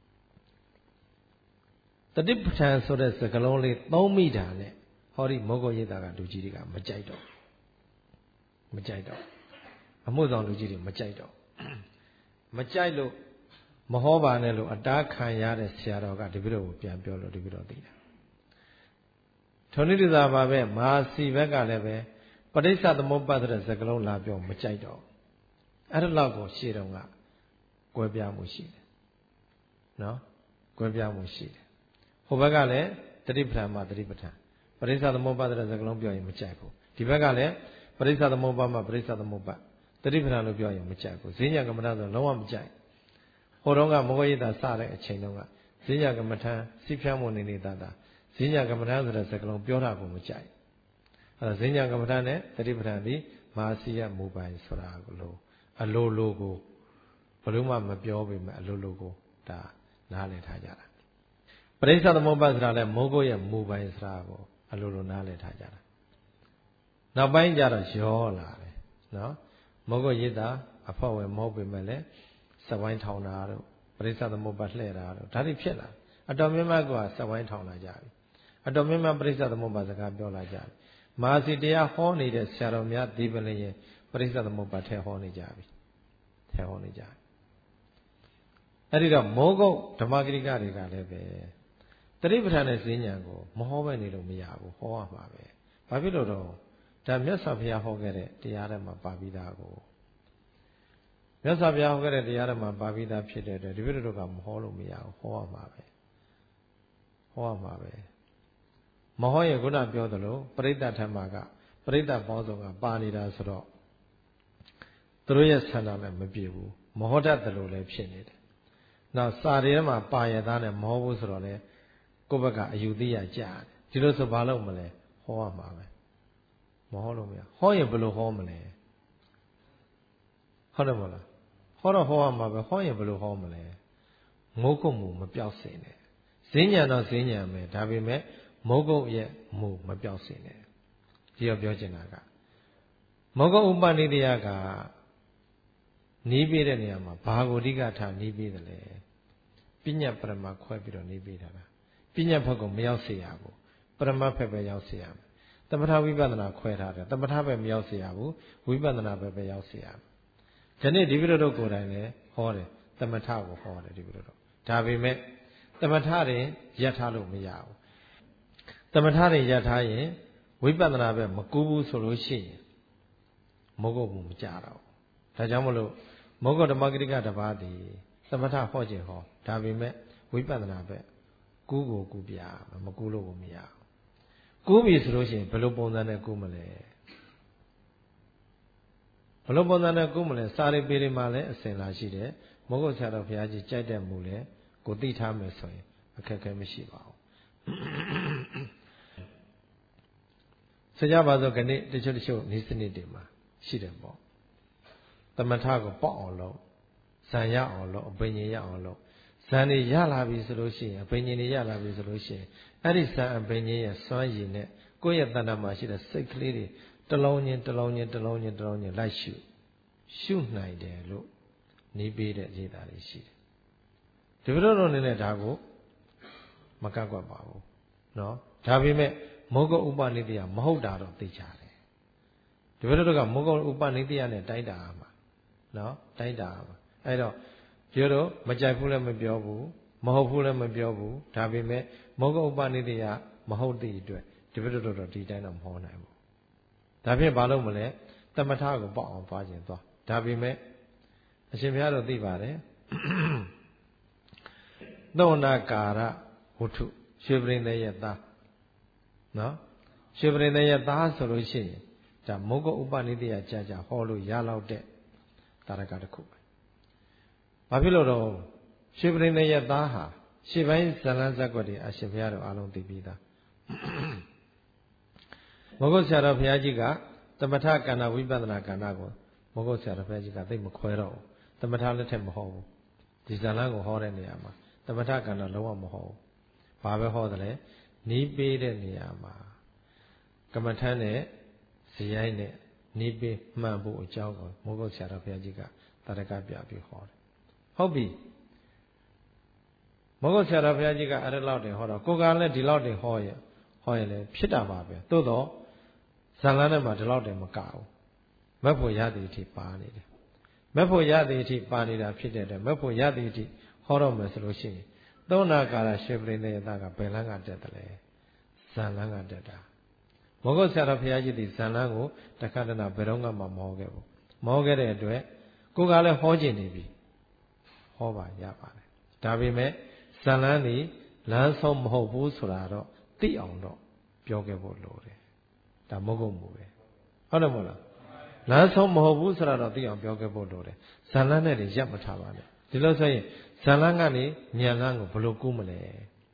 တတိပဋ္ဌာန်ဆိုတဲ့စကားလုံးလေးသုံးမိတာနဲ့ဟောဒီမောဂုတ်ရိပ်သာကလူကြီးတွေကမကြိုက်တော့မကြိုက်တော့အမှုဆောင်လူကြီးတွေမကြိုက်တော့မကြိုက်လို့မဟောပါနဲ့လို့အတားခံရတဲ့ဆရာတော်ကဒီဘက်တို့ကိုပြန်ပြောလို့ဒီဘက်တို့သိတာထုံနိဒသာပါပဲမဟာစီဘက်ကလည်းပဲပဋိစ္စသမုပ္ပါဒတဲ့စကားလုံးလာပြောမကြိုက်တော့အဲ့ဒါလောက်ကိုရှေ့တုန်းကကွဲပြားမှုရှိတယ်နော်ကွဲပြားမှုရှိတယ်ဟိုဘက်ကလည်းတတိပဋ္ဌာန်မှာတတိပဋ္ဌာန်ပရိစ္ဆသမုပ္ပါဒတဲ့စကားလုံးပြောရင်မကြိုက်ဘူးဒီဘက်ကလည်းပရိစ္ဆသမုပ္ပါမှာပရိစ္ဆသမုပ္ပါတတိပဋ္ဌာန်လို့ပြောရင်မကြိုက်ဘူးဈဉ္ညာကမ္မဋ္ဌာန်းဆိုလုံးဝမကြိုက်ဟိုတုန်းကမောဂရိတ္တစတဲ့အချိန်တုန်းကဈဉ္ညာကမ္မဋ္ဌာန်းစိဖြန်းမနေနေတာတာဈဉ္ညာကမ္မဋ္ဌာန်းဆိုတဲ့စကားလုံးပြောတာကိုမကြိုက်အဲဒါဈဉ္ညာကမ္မဋ္ဌာန်းနဲ့တတိပဋ္ဌာန်ဒီမဟာစီယမူပိုင်ဆိုတာကိုလို့အလိုလိုကိုဘယ်လို့မှမပြောပေမဲ့အလိုလိုကိုဒါနားလည်ထားကြတာပရိစ္ဆသမုပ္ပါဒ်ဆိုတာလဲမိုးကုတ်ရဲ့မူပိုင်ဆိုတာကိုအလိုလိုနားလည်ထားကြတာနောက်ပိုင်းကျတော့ရောလာတယ်နော်မိုးကုတ်ရိပ်သာအဖောက်ဝင်မဟုတ်ပေမဲ့လည်းစက်ဝိုင်းထောင်တာတို့ပရိစ္ဆသမုပ္ပါဒ်လှည့်တာတို့ဒါတွေဖြစ်လာအတော်များများကစက်ဝိုင်းထောင်လာကြပြီအတော်များများပရိစ္ဆသမုပ္ပါဒ်စကားပြောလာကြပြီမဟာစီတရားဟောနေတဲ့ဆရာတော်များဒီပလင်ရင်ပရိစ္ဆသမုပ္ပါဒ်ထဲဟောနေကြပြီထဲဟောနေကြပြီအဲ့ဒီတော့မိုးကုတ်ဓမ္မဂရိကတွေကလည်းပဲတတိပဋ္ဌာန်နဲ့ဈဉ္ညာကိုမဟောပဲနေလို့မရဘူးဟောရမှာပဲဘာဖြစ်လို့တော့ဒါမြတ်စွာဘုရားဟောခဲ့တဲ့တရားထဲမှာပါပြီးသားကိုမြတ်စွာဘုရားဟောခဲ့တဲ့တရားထဲမှာပါပြီးသားဖြစ်တဲ့အတွက်ဒီလိုတို့ကမဟောလို့မရဘူးဟောရမှာပဲဟောရမှာပဲမဟောရင်ခုနပြောသလိုပရိသတ်ထမကပရိသတ်ပေါင်းစုံကပါနေတာဆိုတော့သူတို့ရဲ့ဆန္ဒလည်းမပြေဘူးမဟောတတ်တယ်လို့လည်းဖြစ်နေတယ်နောက်စာတွေထဲမှာပါရသားနဲ့မဟောဘူးဆိုတော့လေကိုယ့်ဘက်ကအယူသိရကြားတယ်ဒီလိုဆိုဘာလို့မလဲဟောရမှာပဲမဟောလို့မရဟောရင်ဘယ်လိုဟောမလဲဟုတ်တယ်မလားဟောတော့ဟောရမှာပဲဟောရင်ဘယ်လိုဟောမလဲငုတ်ကုတ်မှုမပြောက်စေနဲ့ဈဉ္ညာတော့ဈဉ္ညာမယ်ဒါပေမဲ့မုတ်ကုတ်ရဲ့မူမပြောက်စေနဲ့ဒီတော့ပြောချင်တာကမုတ်ကုတ်ဥပနိဒေယကနီးပေးတဲ့နေရာမှာဘာကိုအဓိကထားနီးပေးတယ်လဲပညာပရမခွဲပြီးတော့နီးပေးတာလားပညာဘက်ကိုမရောက်စေရဘူးပရမတ်ဘက်ပဲရောက်စေရမယ်သမထဝိပဿနာခွဲထားတယ်သမထဘက်မရောက်စေရဘူးဝိပဿနာဘက်ပဲရောက်စေရမယ်ဒီနေ့ဒီပြိတို့ကိုယ်တိုင်လည်းဟောတယ်သမထကိုဟောတယ်ဒီပြိတို့ဒါပေမဲ့သမထရင်ရပ်ထားလို့မရဘူးသမထရင်ရပ်ထားရင်ဝိပဿနာဘက်မကူးဘူးဆိုလို့ရှိရင်မဟုတ်ဘူးမကြတော့ဒါကြောင့်မလို့မောဂဓမ္မဂရိကတစ်ပါးသည်သမထဟောခြင်းဟောဒါပေမဲ့ဝိပဿနာဘက်ကူးကိုကူးပြမကူးလို့ကိုမရကူးပြီဆိုလို့ရှိရင်ဘယ်လိုပုံစံနဲ့ကူးမလဲဘယ်လိုပုံစံနဲ့ကူးမလဲစာရိပေတွေမှာလည်းအစဉ်လာရှိတယ်မောဂဆရာတော်ဘုရားကြီးကြိုက်တဲ့မူလဲကိုသိထားမယ်ဆိုရင်အခက်အခဲမရှိပါဘူးဆိုကြပါစို့ခဏတချို့တချို့ဤစနစ်တွေမှာရှိတယ်ပေါ့သမထကိုပေါက်အောင်လုပ်ဇံရအောင်လုပ်အပင်ញင်ရအောင်လုပ်ဇံတွေရလာပြီဆိုလို့ရှိရင်အပင်ញင်တွေရလာပြီဆိုလို့ရှိရင်အဲ့ဒီဇံအပင်ញင်ရဲ့စွမ်းရည်နဲ့ကိုယ့်ရဲ့တဏ္ဍာမှာရှိတဲ့စိတ်ကလေးတွေတလုံးချင်းတလုံးချင်းတလုံးချင်းတလုံးချင်းလိုက်ရှုရှုနိုင်တယ်လို့နီးပေးတဲ့ရေးသားတွေရှိတယ်ဒီလိုလိုနေနဲ့ဒါကိုမကန့်ကွက်ပါဘူးเนาะဒါပေမဲ့မောဂဥပနိတယမဟုတ်တာတော့သိကြတယ်ဒီလိုတို့ကမောဂဥပနိတယနဲ့တိုက်တာမှာเนาะတိုက်တာမှာအဲ့တော့ပြောတော့မကြိုက်ဘူးလည်းမပြောဘူးမဟုတ်ဘူးလည်းမပြောဘူးဒါပေမဲ့မောဂဥပနိတယမဟုတ်တဲ့အတွက်တပည့်တော်တို့ဒီတိုင်းတော့မဟောနိုင်ဘူးဒါဖြင့်ဘာလို့မလဲသမထကိုပေါက်အောင်သွားခြင်းသွားဒါပေမဲ့အရှင်ဘုရားတို့သိပါတယ်သောနာကာရဝတ္ထုရွှေပရိသေရဲ့သားနော်ရွှေပရိသေရဲ့သားဆိုလို့ရှိရင်ဒါမုဂ္ဂဥပနိတိယကြာကြာဟောလို့ရလောက်တဲ့တာရကတစ်ခုပဲဘာဖြစ်လို့တော့ရွှေပရိသေရဲ့သားဟာရှေ့ပိုင်းဇလန်းဇက်ွက်တွေအရှင်ဘုရားတို့အားလုံးသိပြီးသားမဂ္ဂဆရာတော်ဘုရားကြီးကသမထကန္နာဝိပဿနာကန္နာကိုမဂ္ဂဆရာတော်ဘုရားကြီးကသိမခွဲတော့ဘူးသမထလက်ထက်မဟောဘူးဒီဇလန်းကိုဟောတဲ့နေရာမှာသမထကန္နာလုံးဝမဟောဘူးဘာပဲဟောတယ်လဲနီးပေးတဲ့နေရာမှာကမ္မထမ်းနဲ့ဇယိုင်းနဲ့နီးပေးမှန်ဖို့အကြောင်းကိုမဂ္ဂဆရာတော်ဘုရားကြီးကတာရကပြပြီးဟောတယ်ဟုတ်ပြီမဟုတ်ဆရာတော်ဘုရားကြီးကအဲ့ဒီလောက်တင်ဟောတော့ကိုကလည်းဒီလောက်တင်ဟောရဟောရလေဖြစ်တာပါပဲသို့တော့ဇာလန်းထဲမှာဒီလောက်တင်မကဘူးမက်ဖို့ရသည်အထိပါနေတယ်မက်ဖို့ရသည်အထိပါနေတာဖြစ်တဲ့အတွက်မက်ဖို့ရသည်အထိဟောတော့မယ်ဆိုလို့ရှိရင်သုံးနာကာရရွှေပရိသေယသားကဘယ်လန်းကတက်တယ်လဲဇာလန်းကတက်တာမဟုတ်ဆရာတော်ဘုရားကြီးဒီဇာလန်းကိုတခါတနာဘယ်တော့မှမဟောခဲ့ဘူးမဟောခဲ့တဲ့အတွက်ကိုကလည်းဟောကျင်နေပြီဟောပါရပါတယ်ဒါပေမဲ့ဇာလန်းဒီလမ်းဆုံးမဟုတ်ဘူးဆိုတာတော့သိအောင်တော့ပြောခဲ့ဖို့လိုတယ်ဒါမဟုတ်ဘူးပဲဟုတ်တယ်မဟုတ်လားလမ်းဆုံးမဟုတ်ဘူးဆိုတာတော့သိအောင်ပြောခဲ့ဖို့လိုတယ်ဇာလန်းနဲ့တည်းရပ်မထားပါနဲ့ဒီလိုဆိုရင်ဇာလန်းကနေဉာဏ်လန်းကိုဘယ်လိုကူးမလဲ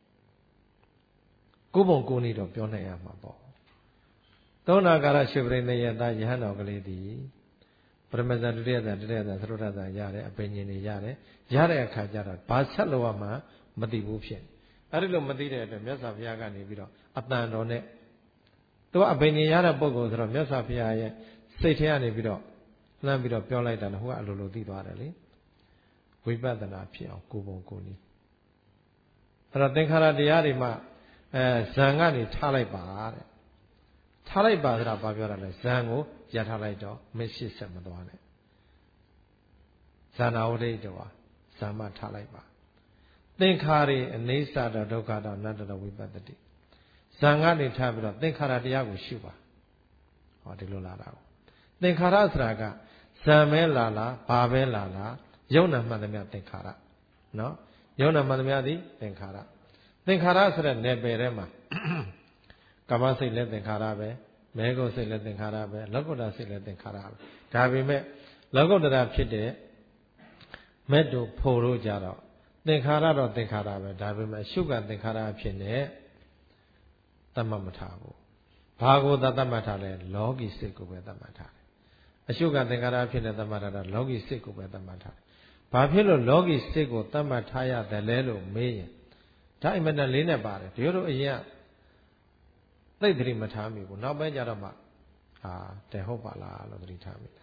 ကိုယ်ပုံကိုယ်နေတော့ပြောနိုင်ရမှာပေါ့သောနာကာရရွှေပရိသေယသားယဟန်တော်ကလေးဒီပရမဇ္ဇဒုတိယဇာတတိယဇာသရုဒ္ဓဇာရတယ်အပင်ဉ္နေရတယ်ရတဲ့အခါကျတော့ဘာဆက်လို့မှမသိဘူးဖြစ်အဲ့ဒီလိုမသိတဲ့အတွက်မြတ်စွာဘုရားကနေပြီးတော့အတန်တော်နဲ့သူကအပင်ဉ္နေရတဲ့ပုဂ္ဂိုလ်ဆိုတော့မြတ်စွာဘုရားရဲ့စိတ်ထဲကနေပြီးတော့လှမ်းပြီးတော့ပြောလိုက်တာလည်းဟိုကအလိုလိုသိသွားတယ်လေဝိပဿနာဖြစ်အောင်ကိုယ်ပုံကိုယ်နည်းအဲ့တော့သင်္ခါရတရားတွေမှအဲဇံကနေထားလိုက်ပါတဲ့ထားလိုက်ပါဆိုတာဘာပြောတာလဲဇံကိုရထားလိုက်တော့မရှိဆက်မသွားနဲ့ဇာနာဝိဒိတောဇာမထားလိုက်ပါသင်္ခါရအနေဆာတော့ဒုက္ခတော့အနတ္တတော့ဝိပဿတိဇံကနေထားပြီးတော့သင်္ခါရတရားကိုရှုပါဟောဒီလိုလာတာကိုသင်္ခါရဆိုတာကဇံပဲလာလားဘာပဲလာလားယုံနာမှန်သမျှသင်္ခါရနော်ယုံနာမှန်သမျှသည်သင်္ခါရသင်္ခါရဆိုတဲ့နယ်ပယ်ထဲမှာကာမစိတ်လည်းသင်္ခါရပဲမဲဂုတ်စိတ်လည်းသင်္ခါရပဲလောကုတ္တရာစိတ်လည်းသင်္ခါရပဲဒါပေမဲ့လောကုတ္တရာဖြစ်တဲ့မက်တို့ဖို့တို့ကြတော့သင်္ခါရတော့သင်္ခါရပဲဒါပေမဲ့ရှုကသင်္ခါရဖြစ်နေတတ်မှတ်မထားဘူးဘာကိုသတ်မှတ်ထားလဲလောကီစိတ်ကိုပဲသတ်မှတ်ထားတယ်အရှုကသင်္ခါရဖြစ်နေသတ်မှတ်ထားတာလောကီစိတ်ကိုပဲသတ်မှတ်ထားတယ်ဘာဖြစ်လို့လောကီစိတ်ကိုသတ်မှတ်ထားရတယ်လဲလို့မေးရင်ဒါအင်မတန်လေးနဲ့ပါတယ်ဒီလိုတို့အရင်သိသတိမထားမိဘူးနောက်ပိုင်းကျတော့မှဟာတဲ့ဟုတ်ပါလားလို့သတိထားမိ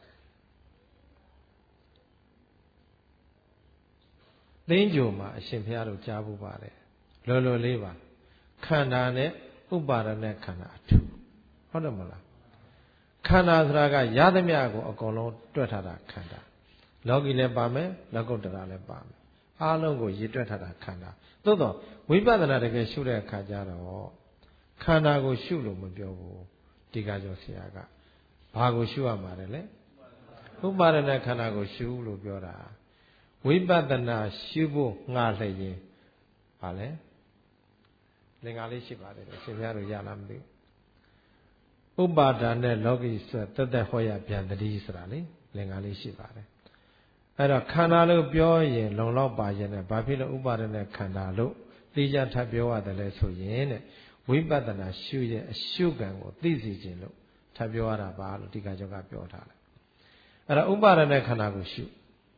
သိင်းကြိုမှာအရှင်ဘုရားတို့ကြားဖို့ပါတယ်လောလောလေးပါခန္ဓာနဲ့ဥပါဒณะခန္ဓာအထူးဟုတ်တယ်မလားခန္ဓာဆိုတာကရသမျှကိုအကုန်လုံးတွက်ထားတာခန္ဓာလောကီလည်းပါမယ်လောကုတ္တရာလည်းပါမယ်အားလုံးကိုရည်တွက်ထားတာခန္ဓာသို့တော့ဝိပဿနာတကယ်ရှုတဲ့အခါကျတော့ခန္ဓာကိုရှုလို့မပြောဘူးဒီကကြောဆရာကဘာကိုရှုရမှာလဲဥပါဒณะခန္ဓာကိုရှုလို့ပြောတာဝိပဿနာရှုဖို့ငှားလှည့်ရင်ဘာလဲလင်္ကာလေးရှိပါတယ်ရှင်များတို့ရလားမသိဘူးဥပါဒာနဲ့လောကီဆိုတသက်ဟောရပြန်တတိဆိုတာလေလင်္ကာလေးရှိပါတယ်အဲ့တော့ခန္ဓာလို့ပြောရင်လုံလောက်ပါရင်လည်းဘာဖြစ်လို့ဥပါဒณะခန္ဓာလို့သိကြထပ်ပြောရတယ်လဲဆိုရင်တဲ့ဝိပဿနာရှုရဲ့အရှုခံကိုသိစေခြင်းလို့ထပ်ပြောရတာပါလို့ဒီကကြောကပြောထားတယ်အဲ့တော့ဥပါဒณะခန္ဓာကိုရှု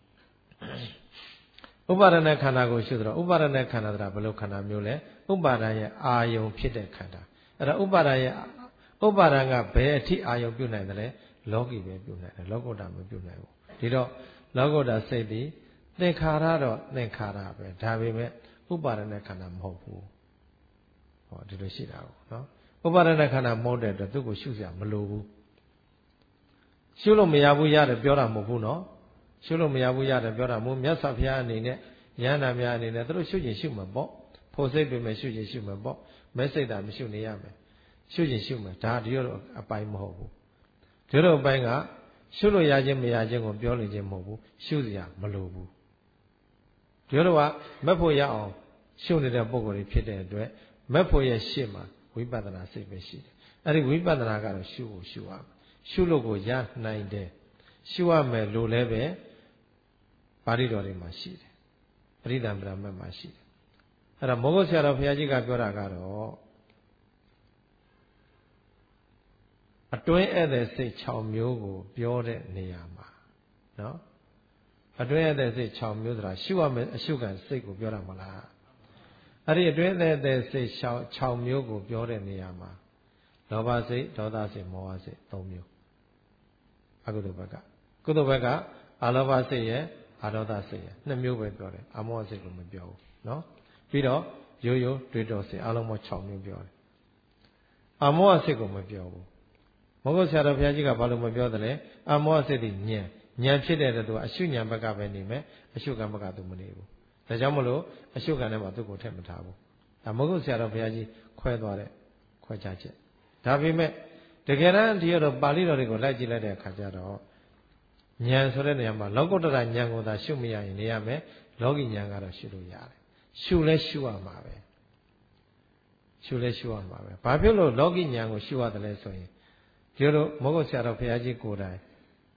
ဥပါဒณะခန္ဓာကိုရှုဆိုတော့ဥပါဒณะခန္ဓာဆိုတာဘယ်လိုခန္ဓာမျိုးလဲဥပါဒံရဲ့အာယုံဖြစ်တဲ့ခန္ဓာအဲ့တော့ဥပါဒံရဲ့ဥပါဒံကဘယ်အထိအာယုံပြုနိုင်တယ်လဲလောကီပဲပြုနိုင်တယ်လောကုတ္တမပြုနိုင်ဘူးဒီတော့လောကုတ္တစိတ်ပြီးသင်္ခါရတော့သင်္ခါရပဲဒါပေမဲ့ဥပါဒณะခန္ဓာမဟုတ်ဘူးဟောဒီလိုရှိတာကိုနော်ဥပါဒณะခန္ဓာမဟုတ်တဲ့အတွက်သူ့ကိုရှုစရာမလိုဘူးရှုလို့မရဘူးရတယ်ပြောတာမဟုတ်ဘူးနော်ရှုလို့မရဘူးရတယ်ပြောတာမဟုတ်မြတ်စွာဘုရားအနေနဲ့ဉာဏ်နာများအနေနဲ့သူတို့ရှုခြင်းရှုမှာပေါ့ဖို့စိတ်ပဲရှုခြင်းရှုမှာပေါ့မဲစိတ်တာမရှုနေရမယ်ရှုခြင်းရှုမယ်ဒါဒီလိုအပိုင်းမဟုတ်ဘူးဒီလိုအပိုင်းကရှုလို့ရခြင်းမရခြင်းကိုပြောနေခြင်းမဟုတ်ဘူးရှုစရာမလိုဘူးဒီလိုကမက်ဖို့ရအောင်ရှုနေတဲ့ပုံကိုယ်တွေဖြစ်တဲ့အတွက်မက်ဖို့ရဲ့ရှေ့မှာဝိပဿနာစိတ်ပဲရှိတယ်အဲ့ဒီဝိပဿနာကတော့ရှုဖို့ရှုရမယ်ရှုလို့ကိုရနိုင်တယ်ရှုရမယ်လို့လည်းပဲပါဠိတော်တွေမှာရှိတယ်ပရိသံပရမတ်မှာရှိတယ်အဲ့ဒါမောဂုတ်ဆရာတော်ဘုရားကြီးကပြောတာကတော့အတွင်းဧည့်သည်စိတ်၆မျိုးကိုပြောတဲ့နေရာမှာနော်အတွင်းဧည့်သည်စိတ်၆မျိုးဆိုတာရှုရမယ်အရှုခံစိတ်ကိုပြောတာမလားအဲ့ဒီအတွင်းဧည့်သည်စိတ်၆မျိုးကိုပြောတဲ့နေရာမှာလောဘစိတ်ဒေါသစိတ်မောဟစိတ်၃မျိုးအကုသိုလ်ဘက်ကကုသိုလ်ဘက်ကအလောဘစိတ်ရဲ့အာဒေါသစိတ်ရဲ့နှစ်မျိုးပဲပြောတယ်အမောဟစိတ်ကိုမပြောဘူးနော်ပြီးတော့ရိုးရိုးတွေးတောစိတ်အလုံးပေါင်း၆မျိုးပြောတယ်အမောဟစိတ်ကိုမပြောဘူးမောဂုတ်ဆရာတော်ဘုရားကြီးကဘာလို့မပြောသလဲအမောဟစိတ်ဒီဉာဏ်ဉာဏ်ဖြစ်တဲ့သူကအရှုဉာဏ်ဘက်ကပဲနေမယ်အရှုကံဘက်ကသူမနေဘူးဒါကြောင့်မလို့အရှုကံထဲမှာသူ့ကိုထည့်မထားဘူးဒါမောဂုတ်ဆရာတော်ဘုရားကြီးခွဲသွားတဲ့ခွဲခြားချက်ဒါပေမဲ့တကယ်တမ်းဒီတော့ပါဠိတော်တွေကိုလိုက်ကြည့်လိုက်တဲ့အခါကျတော့ဉာဏ်ဆိုတဲ့နေရာမှာလောကုတ္တရာဉာဏ်ကိုသာရှုမရရင်နေရမယ်လောကီဉာဏ်ကတော့ရှုလို့ရတယ်ရှုလဲရှုရမှာပဲရှုလဲရှုရမှာပဲဘာဖြစ်လို့လောကီဉာဏ်ကိုရှုရတယ်လဲဆိုရင်ဒီလိုမောဂုတ်ဆရာတော်ဘုရားကြီးကိုယ်တိုင်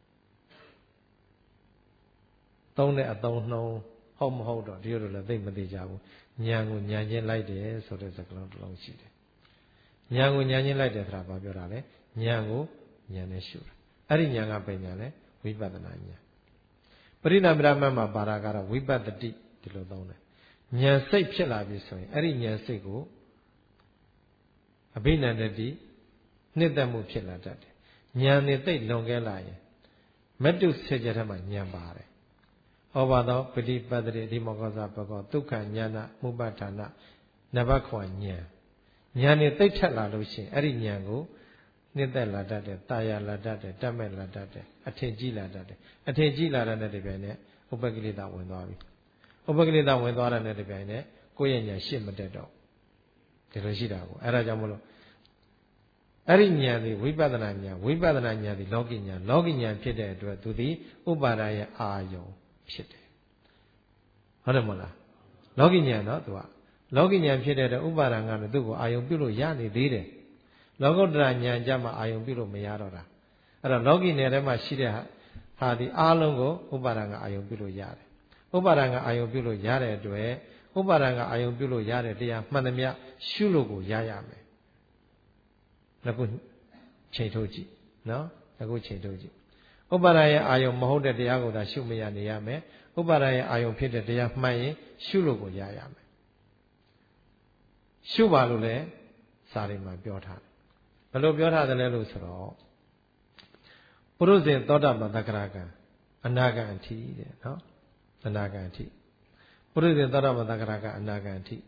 သုံးတဲ့အသုံးနှုန်းဟုတ်မဟုတ်တော့ဒီလိုလည်းသိမသိကြဘူးဉာဏ်ကိုဉာဏ်ချင်းလိုက်တယ်ဆိုတဲ့စကားလုံးတစ်လုံးရှိတယ်ဉာဏ်ကိုဉာဏ်ချင်းလိုက်တယ်ဆိုတာဘာပြောတာလဲဉာဏ်ကိုဉာဏ်နဲ့ရှုတာအဲ့ဒီဉာဏ်ကပဲဉာဏ်လဲဝိပဿနာဉာဏ်ပရိနိဗ္ဗာန်မှာပါတာကတော့ဝိပဿတိဒီလိုသုံးတယ်ဉာဏ်စိတ်ဖြစ်လာပြီဆိုရင်အဲ့ဒီဉာဏ်စိတ်ကိုအဘိနန္ဒတိနှစ်သက်မှုဖြစ်လာတတ်တယ်ဉာဏ်နဲ့သိလွန်ကဲလာရင်မတုစေကြထဲမှာဉာဏ်ပါတယ်ဩဘာသောပฏิပတ္တိဒီမောကောဇဘကောဒုက္ခဉာဏမုပ္ပဌာနနဘခွာဉာဏ်ဉာဏ်နဲ့သိထက်လာလို့ရှိရင်အဲ့ဒီဉာဏ်ကိုနှစ်သက်လာတတ်တယ်တာယာလာတတ်တယ်တတ်မဲ့လာတတ်တယ်အထင်ကြီးလာတတ်တယ်အထင်ကြီးလာတဲ့တပြိုင်နက်ဥပ္ပကိလေသာဝင်သွားပြီဥပ္ပကိလေသာဝင်သွားတဲ့တပြိုင်နက်ကိုယ့်ရဲ့ဉာဏ်ရှေ့မတက်တော့ဒီလိုရှိတာကိုအဲ့ဒါကြောင့်မလို့အဲ့ဒီဉာဏ်ဒီဝိပဿနာဉာဏ်ဝိပဿနာဉာဏ်ဒီလောကီဉာဏ်လောကီဉာဏ်ဖြစ်တဲ့အတွက်သူဒီဥပါဒရဲ့အာယုံဖြစ်တယ်ဟုတ်တယ်မဟုတ်လားလောကီဉာဏ်တော့သူကလောကီဉာဏ်ဖြစ်တဲ့အတွက်ဥပါဒံကလည်းသူ့ကိုအာယုံပြုလို့ရနေသေးတယ်လောကုတ္တရာဉာဏ်ကြမှာအာယုံပြုလို့မရတော့တာအဲ့တော့လောကီနယ်ထဲမှာရှိတဲ့ဟာဒီအားလုံးကိုဥပါဒံကအာယုံပြုလို့ရတယ်ဥပါဒံကအာယုံပြုလို့ရတဲ့အတွက်ဥပါဒံကအာယုံပြုလို့ရတဲ့တရားမှန်သမျှရှုလို့ကိုရရမယ်အခုချိန်ထုတ်ကြည့်နော်အခုချိန်ထုတ်ကြည့်ဥပါဒံရဲ့အာယုံမဟုတ်တဲ့တရားကိုသာရှုမရနေရမယ်ဥပါဒံရဲ့အာယုံဖြစ်တဲ့တရားမှန်ရင်ရှုလို့ကိုရရမယ်ရှုပါလို့လည်းစာရိမ်မှာပြောထားတယ်ဘယ်လိုပြောထားတယ်လဲလို့ဆိုတော့ပုရုဇဉ်သောတာပန်သက္ကရာကံအနာဂံအထိတဲ့နော်အနာဂံအထိပုရုဇဉ်သောတာပန်သက္ကရာကံအနာဂံအထိ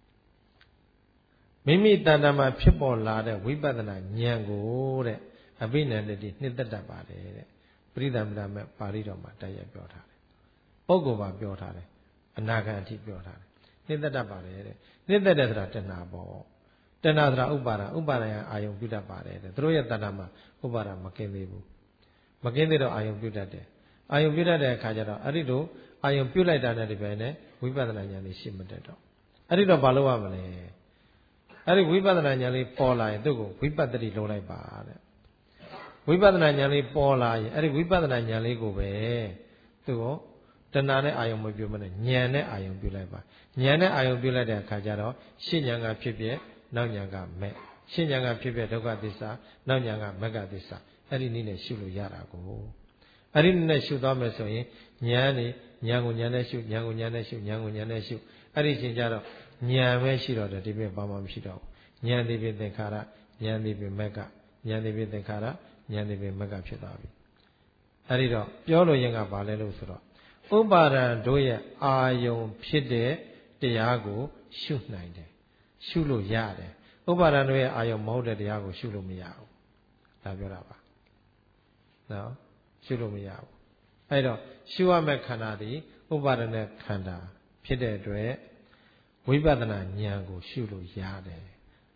မိမိတဏ္ဍာမှာဖြစ်ပေါ်လာတဲ့ဝိပဿနာဉာဏ်ကိုတဲ့အဘိနန္ဒတိနှစ်သက်တတ်ပါတယ်တဲ့ပရိသမ္ပဒမဲ့ပါဠိတော်မှာတိုက်ရိုက်ပြောထားတယ်ပုဂ္ဂိုလ်ပါပြောထားတယ်အနာဂံအထိပြောထားတယ်နှစ်သက်တတ်ပါတယ်တဲ့နှစ်သက်တယ်ဆိုတာတဏှာပေါ့တဏှာဆိုတာဥပါဒဥပါဒယအာယုံပြုတတ်ပါတယ်တဲ့သူတို့ရဲ့တဏှာမှာဥပါဒမကင်းသေးဘူးမကင်းသေးတော့အာယုံပြုတတ်တယ်အာယုံပြုတတ်တဲ့အခါကျတော့အဲ့ဒီလိုအာယုံပြုလိုက်တာနဲ့ဒီပိုင်းနဲ့ဝိပဿနာဉာဏ်လေးရှိမတတ်တော့အဲ့ဒီတော့ဘာလုပ်ရမလဲအဲ့ဒီဝိပဿနာဉာဏ်လေးပေါ်လာရင်သူ့ကိုဝိပဿတိလုံးလိုက်ပါတဲ့ဝိပဿနာဉာဏ်လေးပေါ်လာရင်အဲ့ဒီဝိပဿနာဉာဏ်လေးကိုပဲသူ့ကိုတဏှာနဲ့အာယုံမပြုမနဲ့ဉာဏ်နဲ့အာယုံပြုလိုက်ပါဉာဏ်နဲ့အာယုံပြုလိုက်တဲ့အခါကျတော့ရှင်းဉာဏ်ကဖြစ်ဖြစ်နောက်ဉာဏ်ကမဲ့ရှင်းဉာဏ်ကဖြစ်ဖြစ်ဒုက္ခသစ္စာနောက်ဉာဏ်ကမဂ္ဂသစ္စာအဲ့ဒီနည်းနဲ့ရှုလို့ရတာကိုအဲ့ဒီနည်းနဲ့ရှုသွားမယ်ဆိုရင်ဉာဏ်နေဉာဏ်ကိုဉာဏ်နဲ့ရှုဉာဏ်ကိုဉာဏ်နဲ့ရှုဉာဏ်ကိုဉာဏ်နဲ့ရှုအဲ့ဒီချိန်ကျတော့ဉာဏ်ပဲရှိတော့တယ်ဒီပြင်ဘာမှမရှိတော့ဘူးဉာဏ်ဒီပြင်သင်္ခါရဉာဏ်ဒီပြင်မဂ္ဂဉာဏ်ဒီပြင်သင်္ခါရဉာဏ်ဒီပြင်မဂ္ဂဖြစ်သွားပြီအဲ့ဒီတော့ပြောလို့ရင်ကဘာလဲလို့ဆိုတော့ဥပါဒံတို့ရဲ့အာယုံဖြစ်တဲ့တရားကိုရှုနိုင်တယ်ရှုလို့ရတယ်ဥပါဒံတို့ရဲ့အာယုံမဟုတ်တဲ့တရားကိုရှုလို့မရဘူးဒါပြောတာပါနော်ရှုလို့မရဘူးအဲ့တော့ရှုရမယ့်ခန္ဓာဒီဥပါဒနဲ့ခန္ဓာဖြစ်တဲ့အတွက်ဝိပဿနာဉာဏ်ကိုရှုလို့ရတယ်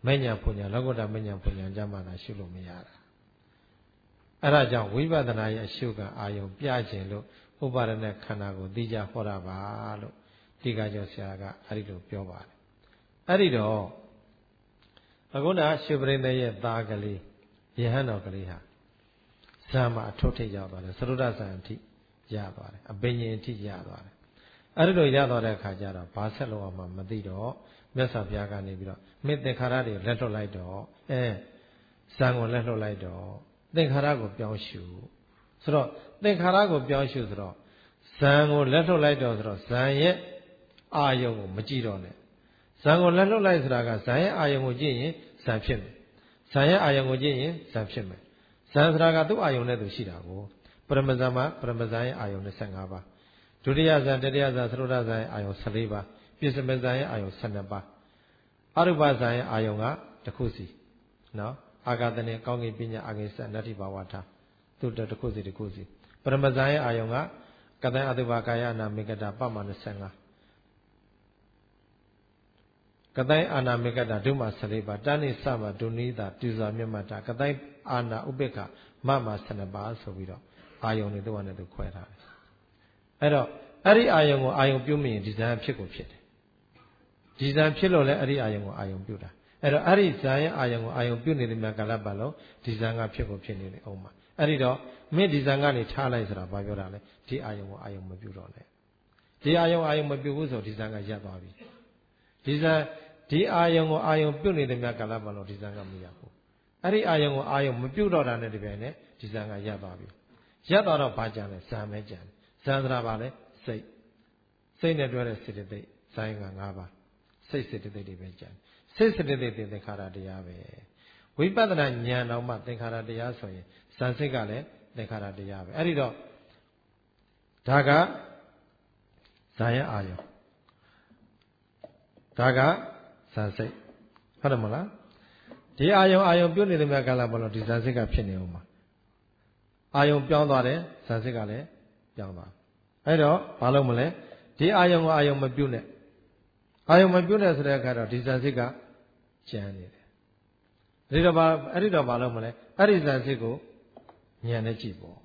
မဲ့ညာဖွညာလောကုတ္တမဉ္ဇဉ်ဖွညာကြမှာသာရှုလို့မရတာအဲ့ဒါကြောင့်ဝိပဿနာရဲ့အရှုခံအာယုံပြခြင်းလို့ဥပါဒณะခန္ဓာကိုသိကြဟောတာပါလို့ဒီကကျော်ဆရာကအဲ့ဒီလိုပြောပါတယ်အဲ့ဒီတော့အခုနရှုပရိသေရဲ့သားကလေးယဟန်တော်ကလေးဟာဇာမအထွတ်ထိပ်ရောက်သွားတယ်သရုဒ္ဓဇာအထိရသွားတယ်အပင်ရှင်အထိရသွားတယ်အဲ့ဒီလိုရသွားတဲ့အခါကျတော့ဘာဆက်လို့အောင်မသိတော့မြတ်စွာဘုရားကနေပြီးတော့မင်းသင်္ခါရတွေလက်လွတ်လိုက်တော့အဲဇံကိုလက်လွတ်လိုက်တော့သင်္ခါရကိုပြောင်းရှုဆိုတော့သင်္ခါရကိုပြောင်းရှုဆိုတော့ဇံကိုလက်လွတ်လိုက်တော့ဆိုတော့ဇံရဲ့အာယုံကိုမကြည့်တော့နဲ့ဇံကိုလက်လွတ်လိုက်ဆိုတာကဇံရဲ့အာယုံကိုကြည့်ရင်ဇံဖြစ်မယ်ဇံရဲ့အာယုံကိုကြည့်ရင်ဇံဖြစ်မယ်ဇံဆိုတာကသူ့အာယုံနဲ့သူရှိတာကိုပရမဇံမှာပရမဇံရဲ့အာယုံနဲ့၁၅ပါးဒုတိယဇံတတိယဇံသရုဒ္ဓဇံရဲ့အာယုံ၁၄ပါးပြစ္ဆမဇံရဲ့အာယုံ၁၂ပါးအရုပဇံရဲ့အာယုံကတစ်ခုစီနော်အာဂတနဲ့ကောင်းကင်ပညာအာဂိစနတ္တိဘာဝထာသူတတစ်ခုစီတစ်ခုစီပရမဇံရဲ့အာယုံကကတံအတုပါကာယနာမေကတာပမ၂၅ကတံအာနာမေကတာဒုမ၁၄ပါးတဏိစမဒုနိတာပြူစွာမြတ်မတာကတံအာနာဥပေက္ခမမ၁၂ပါးဆိုပြီးတော့အာယုံတွေသူ့အနေနဲ့သူခွဲထားတယ်အဲ့တော့အဲ့ဒီအာယုံကိုအာယုံပြုမြင်ဒီဇံဖြစ်ကိုဖြစ်တယ်ဒီဇံဖြစ်လို့လည်းအဲ့ဒီအာယုံကိုအာယုံပြုတာအဲ့တော့အဲ့ဒီဇံရဲ့အာယုံကိုအာယုံပြုနေတဲ့မြတ်ကာလပတ်လုံးဒီဇံကဖြစ်ကိုဖြစ်နေတယ်အောင်မှာအဲ့ဒီတော့မင်းဒီဇံကနေထားလိုက်ဆိုတာဘာပြောတာလဲဒီအာယုံကိုအာယုံမပြုတော့နဲ့ဒီအာယုံအာယုံမပြုဘူးဆိုဒီဇံကရပ်သွားပြီဒီဇံဒီအာယုံကိုအာယုံပြုနေတဲ့မြတ်ကာလပတ်လုံးဒီဇံကမရဘူးအဲ့ဒီအာယုံကိုအာယုံမပြုတော့တာနဲ့တပြိုင်နက်ဒီဇံကရပ်သွားပြီရပ်သွားတော့ဘာကြံလဲဇံပဲကြံတယ်ဇံဆိုတာဘာလဲစိတ်စိတ်နဲ့တွဲတဲ့စေတသိက်ဇံက၅ပါးစိတ်စေတသိက်တွေပဲကြံစိတ်စေတသိက်တွေသင်္ခါရတရားပဲဝိပဿနာဉာဏ်တော်မှသင်္ခါရတရားဆိုရင်ဇံစိတ်ကလည်းသင်္ခါရတရားပဲအဲ့ဒီတော့ဒါကဇာယအာယုံဒါကဇံစိတ်ဟုတ်တယ်မလားဒီအာယုံအာယုံပြုတ်နေတဲ့မြတ်ကာလဘလို့ဒီဇံစိတ်ကဖြစ်နေအောင်မှာအာယုံပြောင်းသွားတယ်ဇံစိတ်ကလည်းပြောင်းသွားအဲ့တော့ဘာလို့မလဲဒီအာယုံကိုအာယုံမပြုတ်နဲ့အာယုံမပြုတ်နဲ့ဆိုတဲ့အခါတော့ဒီဇံစိတ်ကကျန်နေတယ်အဲ့ဒီတော့ဘာအဲ့ဒီတော့ဘာလို့မလဲအဲ့ဒီဇံစိတ်ကိုဉာဏ်နဲ့ကြည့်ပေါ့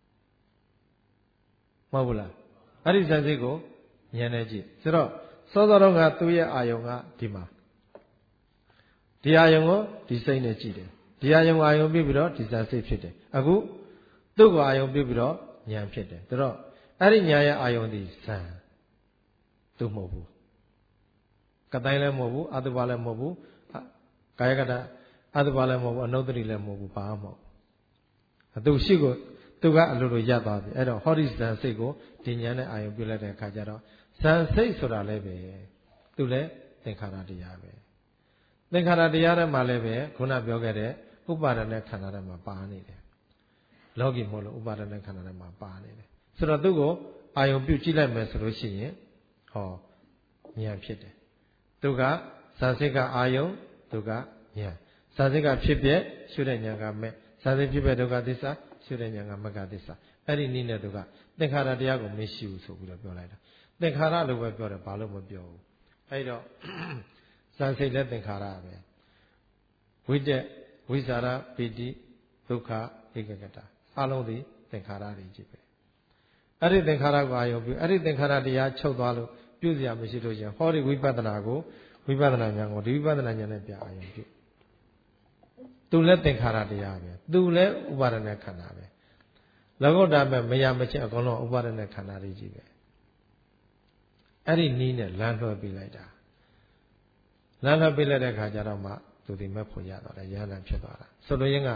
မဟုတ်ဘူးလားအဲ့ဒီဇံစိတ်ကိုဉာဏ်နဲ့ကြည့်ဆိုတော့စောစောတော့ကသူ့ရဲ့အာယုံကဒီမှာဒီအာယုံကိုဒီစိတ်နဲ့ကြည့်တယ်ဒီအာယုံအာယုံပြုပြီးတော့ဒီဇံစိတ်ဖြစ်တယ်အခုသူ့ကိုအာယုံပြုပြီးတော့ဉာဏ်ဖြစ်တယ်ဒါတော့အဲ့ဒီဉာဏ်ရဲ့အာယုံဒီဇံသူမဟုတ်ဘူးကတိုင်းလည်းမဟုတ်ဘူးအတုပါလည်းမဟုတ်ဘူးကာယကတအတုပါလည်းမဟုတ်ဘူးအနုတ္တိလည်းမဟုတ်ဘူးဘာမှမဟုတ်သူရှိကိုသူကအလိုလိုရသွားပြီအဲ့တော့ဟောဒီဇံစိတ်ကိုဒီဉာဏ်နဲ့အာယုံပြုလိုက်တဲ့အခါကျတော့ဇံစိတ်ဆိုတာလည်းပဲသူလည်းသင်္ခါရတရားပဲသင်္ခါရတရားထဲမှာလည်းပဲခုနပြောခဲ့တဲ့ဥပါဒณะခန္ဓာထဲမှာပါနေတယ်လောကီမဟုတ်လို့ဥပါဒณะခန္ဓာထဲမှာပါနေတယ်ဆိုတော့သူ့ကိုအာယုံပြုကြည့်လိုက်မယ်ဆိုလို့ရှိရင်ဟောဉာဏ်ဖြစ်တယ်သူကဇာစိတ်ကအာယုံသူကဉာဏ်ဇာစိတ်ကဖြစ်ပြရှုတဲ့ဉာဏ်ကမဲ့ဇာစိတ်ဖြစ်ပြဒုက္ခသစ္စာရှုတဲ့ဉာဏ်ကမဂ္ဂသစ္စာအဲ့ဒီနည်းနဲ့သူကသင်္ခါရတရားကိုမရှိဘူးဆိုပြီးတော့ပြောလိုက်တာသင်္ခါရလို့ပဲပြောတယ်ဘာလို့မပြောဘူးအဲ့တော့ဇာစိတ်လည်းသင်္ခါရပဲဝိတက်ဝိဇာရပိတိဒုက္ခဧကဂတအလုံးဒီသင်္ခါရတွေကြီးပဲအဲ့ဒီသင်္ခါရကိုအာယုံပြုအဲ့ဒီသင်္ခါရတရားချုပ်သွားလို့ပြုစရာမရှိလို့ရှင်ဟောဒီဝိပဿနာကိုဝိပဿနာဉာဏ်ကိုဒီဝိပဿနာဉာဏ်နဲ့ပြအာယုံပြုသူလည်းသင်္ခါရတရားပဲသူလည်းဥပါဒณะခန္ဓာပဲလောကုတ္တမဲ့မရမချင်းအကုန်လုံးဥပါဒณะခန္ဓာတွေကြီးပဲအဲ့ဒီနီးနဲ့လမ်းလွှဲပေးလိုက်တာလမ်းလွှဲပေးလိုက်တဲ့အခါကျတော့မှသူဒီမဲ့ဖို့ရသွားတယ်ရဟန္တာဖြစ်သွားတာဆိုလိုရင်းက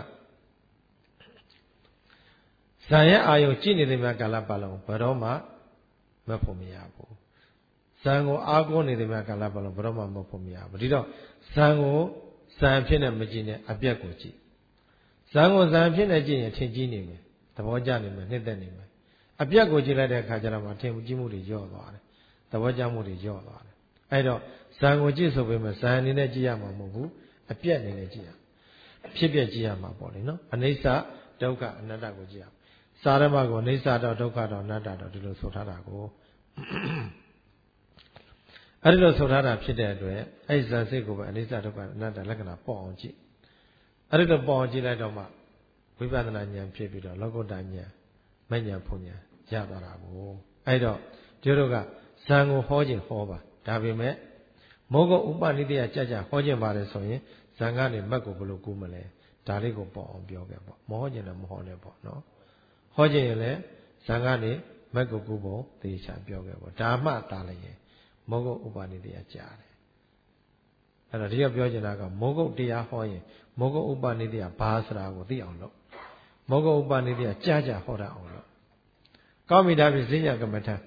ဇံရဲ့အာယုံကြည့်နေတဲ့မြတ်ကာလပတ်လုံးဘယ်တော့မှမဖို့မရဘူးဇံကိုအားကိုးနေတဲ့မြတ်ကာလပတ်လုံးဘယ်တော့မှမဖို့မရဘူးဒီတော့ဇံကိုဇံဖြစ်နေမကြည့်နဲ့အပြက်ကိုကြည့်ဇံကိုဇံဖြစ်နေကြည့်ရင်ထင်ကြီးနေမယ်သဘောကျနေမယ်နှစ်သက်နေမယ်အပြက်ကိုကြည့်လိုက်တဲ့အခါကျတော့မှထင်ကြီးမှုတွေညော့သွားတယ်သဘောကျမှုတွေညော့သွားတယ်အဲ့တော့ဇံကိုကြည့်ဆိုပေမဲ့ဇံအနေနဲ့ကြည့်ရမှာမဟုတ်ဘူးအပြက်အနေနဲ့ကြည့်ရဖြစ်ပြကြည့်ရမှာပေါ့လေနော်အနိစ္စဒုက္ခအနတ္တကိုကြည့်ရစာရမကိုအနိစ္စတော့ဒုက္ခတော့အနတ္တတော့ဒီလိုဆိုထားတာကိုအဲ့ဒီလိုဆိုထားတာဖြစ်တဲ့အတွက်အဲ့ဇန်စိတ်ကိုပဲအနိစ္စဒုက္ခအနတ္တလက္ခဏာပေါ်အောင်ကြည့်အဲ့ဒီလိုပေါ်အောင်ကြည့်လိုက်တော့မှဝိပဿနာဉာဏ်ဖြစ်ပြီးတော့လောကုတ္တဉာဏ်မဉဏ်ဖုန်ဉာဏ်ရသွားတာကိုအဲ့တော့ဒီတို့ကဇန်ကိုဟောခြင်းဟောပါဒါပေမဲ့မောဂဥပနိတယကြကြဟောခြင်းပါတယ်ဆိုရင်ဇန်ကနေမက်ကိုဘယ်လိုကူးမလဲဒါလေးကိုပေါ်အောင်ပြောခဲ့ပေါ့မဟောခြင်းလည်းမဟောနဲ့ပေါ့နော်ဟောခြင်းရင်လည်းဇန်ကနေမက်ကိုကူးဖို့သေချာပြောခဲ့ပေါ့ဒါမှတားလိုက်ရင်မောဂဥပနိတယကြားတယ်အဲ့တော့ဒီကပြောချင်တာကမောဂတရားဟောရင်မောဂဥပနိတယဘာဆိုတာကိုသိအောင်လုပ်မောဂဥပနိတယကြားကြဟောတတ်အောင်လုပ်ကောင်းပြီဒါဖြင့်ဈဉ္ညာကမ္မထ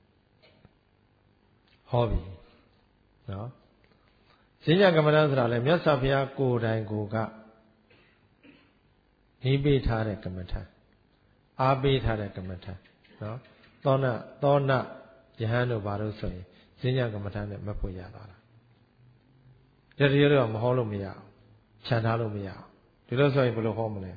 ဟောပြီနော်ဈဉ္ညာကမ္မထဆိုတာလေမြတ်စွာဘုရားကိုယ်တိုင်ကိုကဤပေးထားတဲ့ကမ္မထအားပေးထားတဲ့ကမ္မထနော်သောဏသောဏယဟန်တို့ဘာလို့ဆိုရင်ဈဉ္ညာကမ္မထနဲ့မဖို့ရတာလားတတိယတော့မဟောလို့မရအောင်ခြံထားလို့မရအောင်ဒီလိုဆိုရင်ဘယ်လိုဟောမလဲ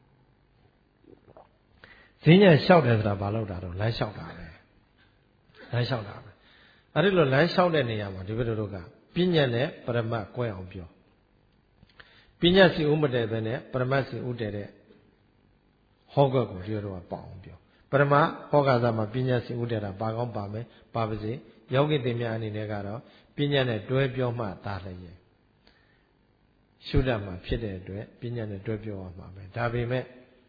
ဈဉ္ညာလျှောက်တယ်ဆိုတာဘာလို့တာတော့လမ်းလျှောက်တာပဲလမ်းလျှောက်တာပဲအဲ့ဒီလိုလမ်းလျှောက်တဲ့နေရာမှာဒီဘက်တို့ကပညာနဲ့ပရမတ်ကွဲအောင်ပြောပညာစီဥမတည်ပဲနဲ့ပရမတ်စီဥတည်တဲ့ဟောကကိုဒီလိုတော့ပေါ့အောင်ပြောပရမဟောကစားမှာပညာစီဥတည်တာပါကောင်းပါမယ်ပါပါစေယောဂီတင်များအနေနဲ့ကတော့ပညာနဲ့တွဲပြောမှသာလျက်ရှုတတ်မှာဖြစ်တဲ့အတွက်ပညာနဲ့တွဲပြောရမှာပဲဒါပေမဲ့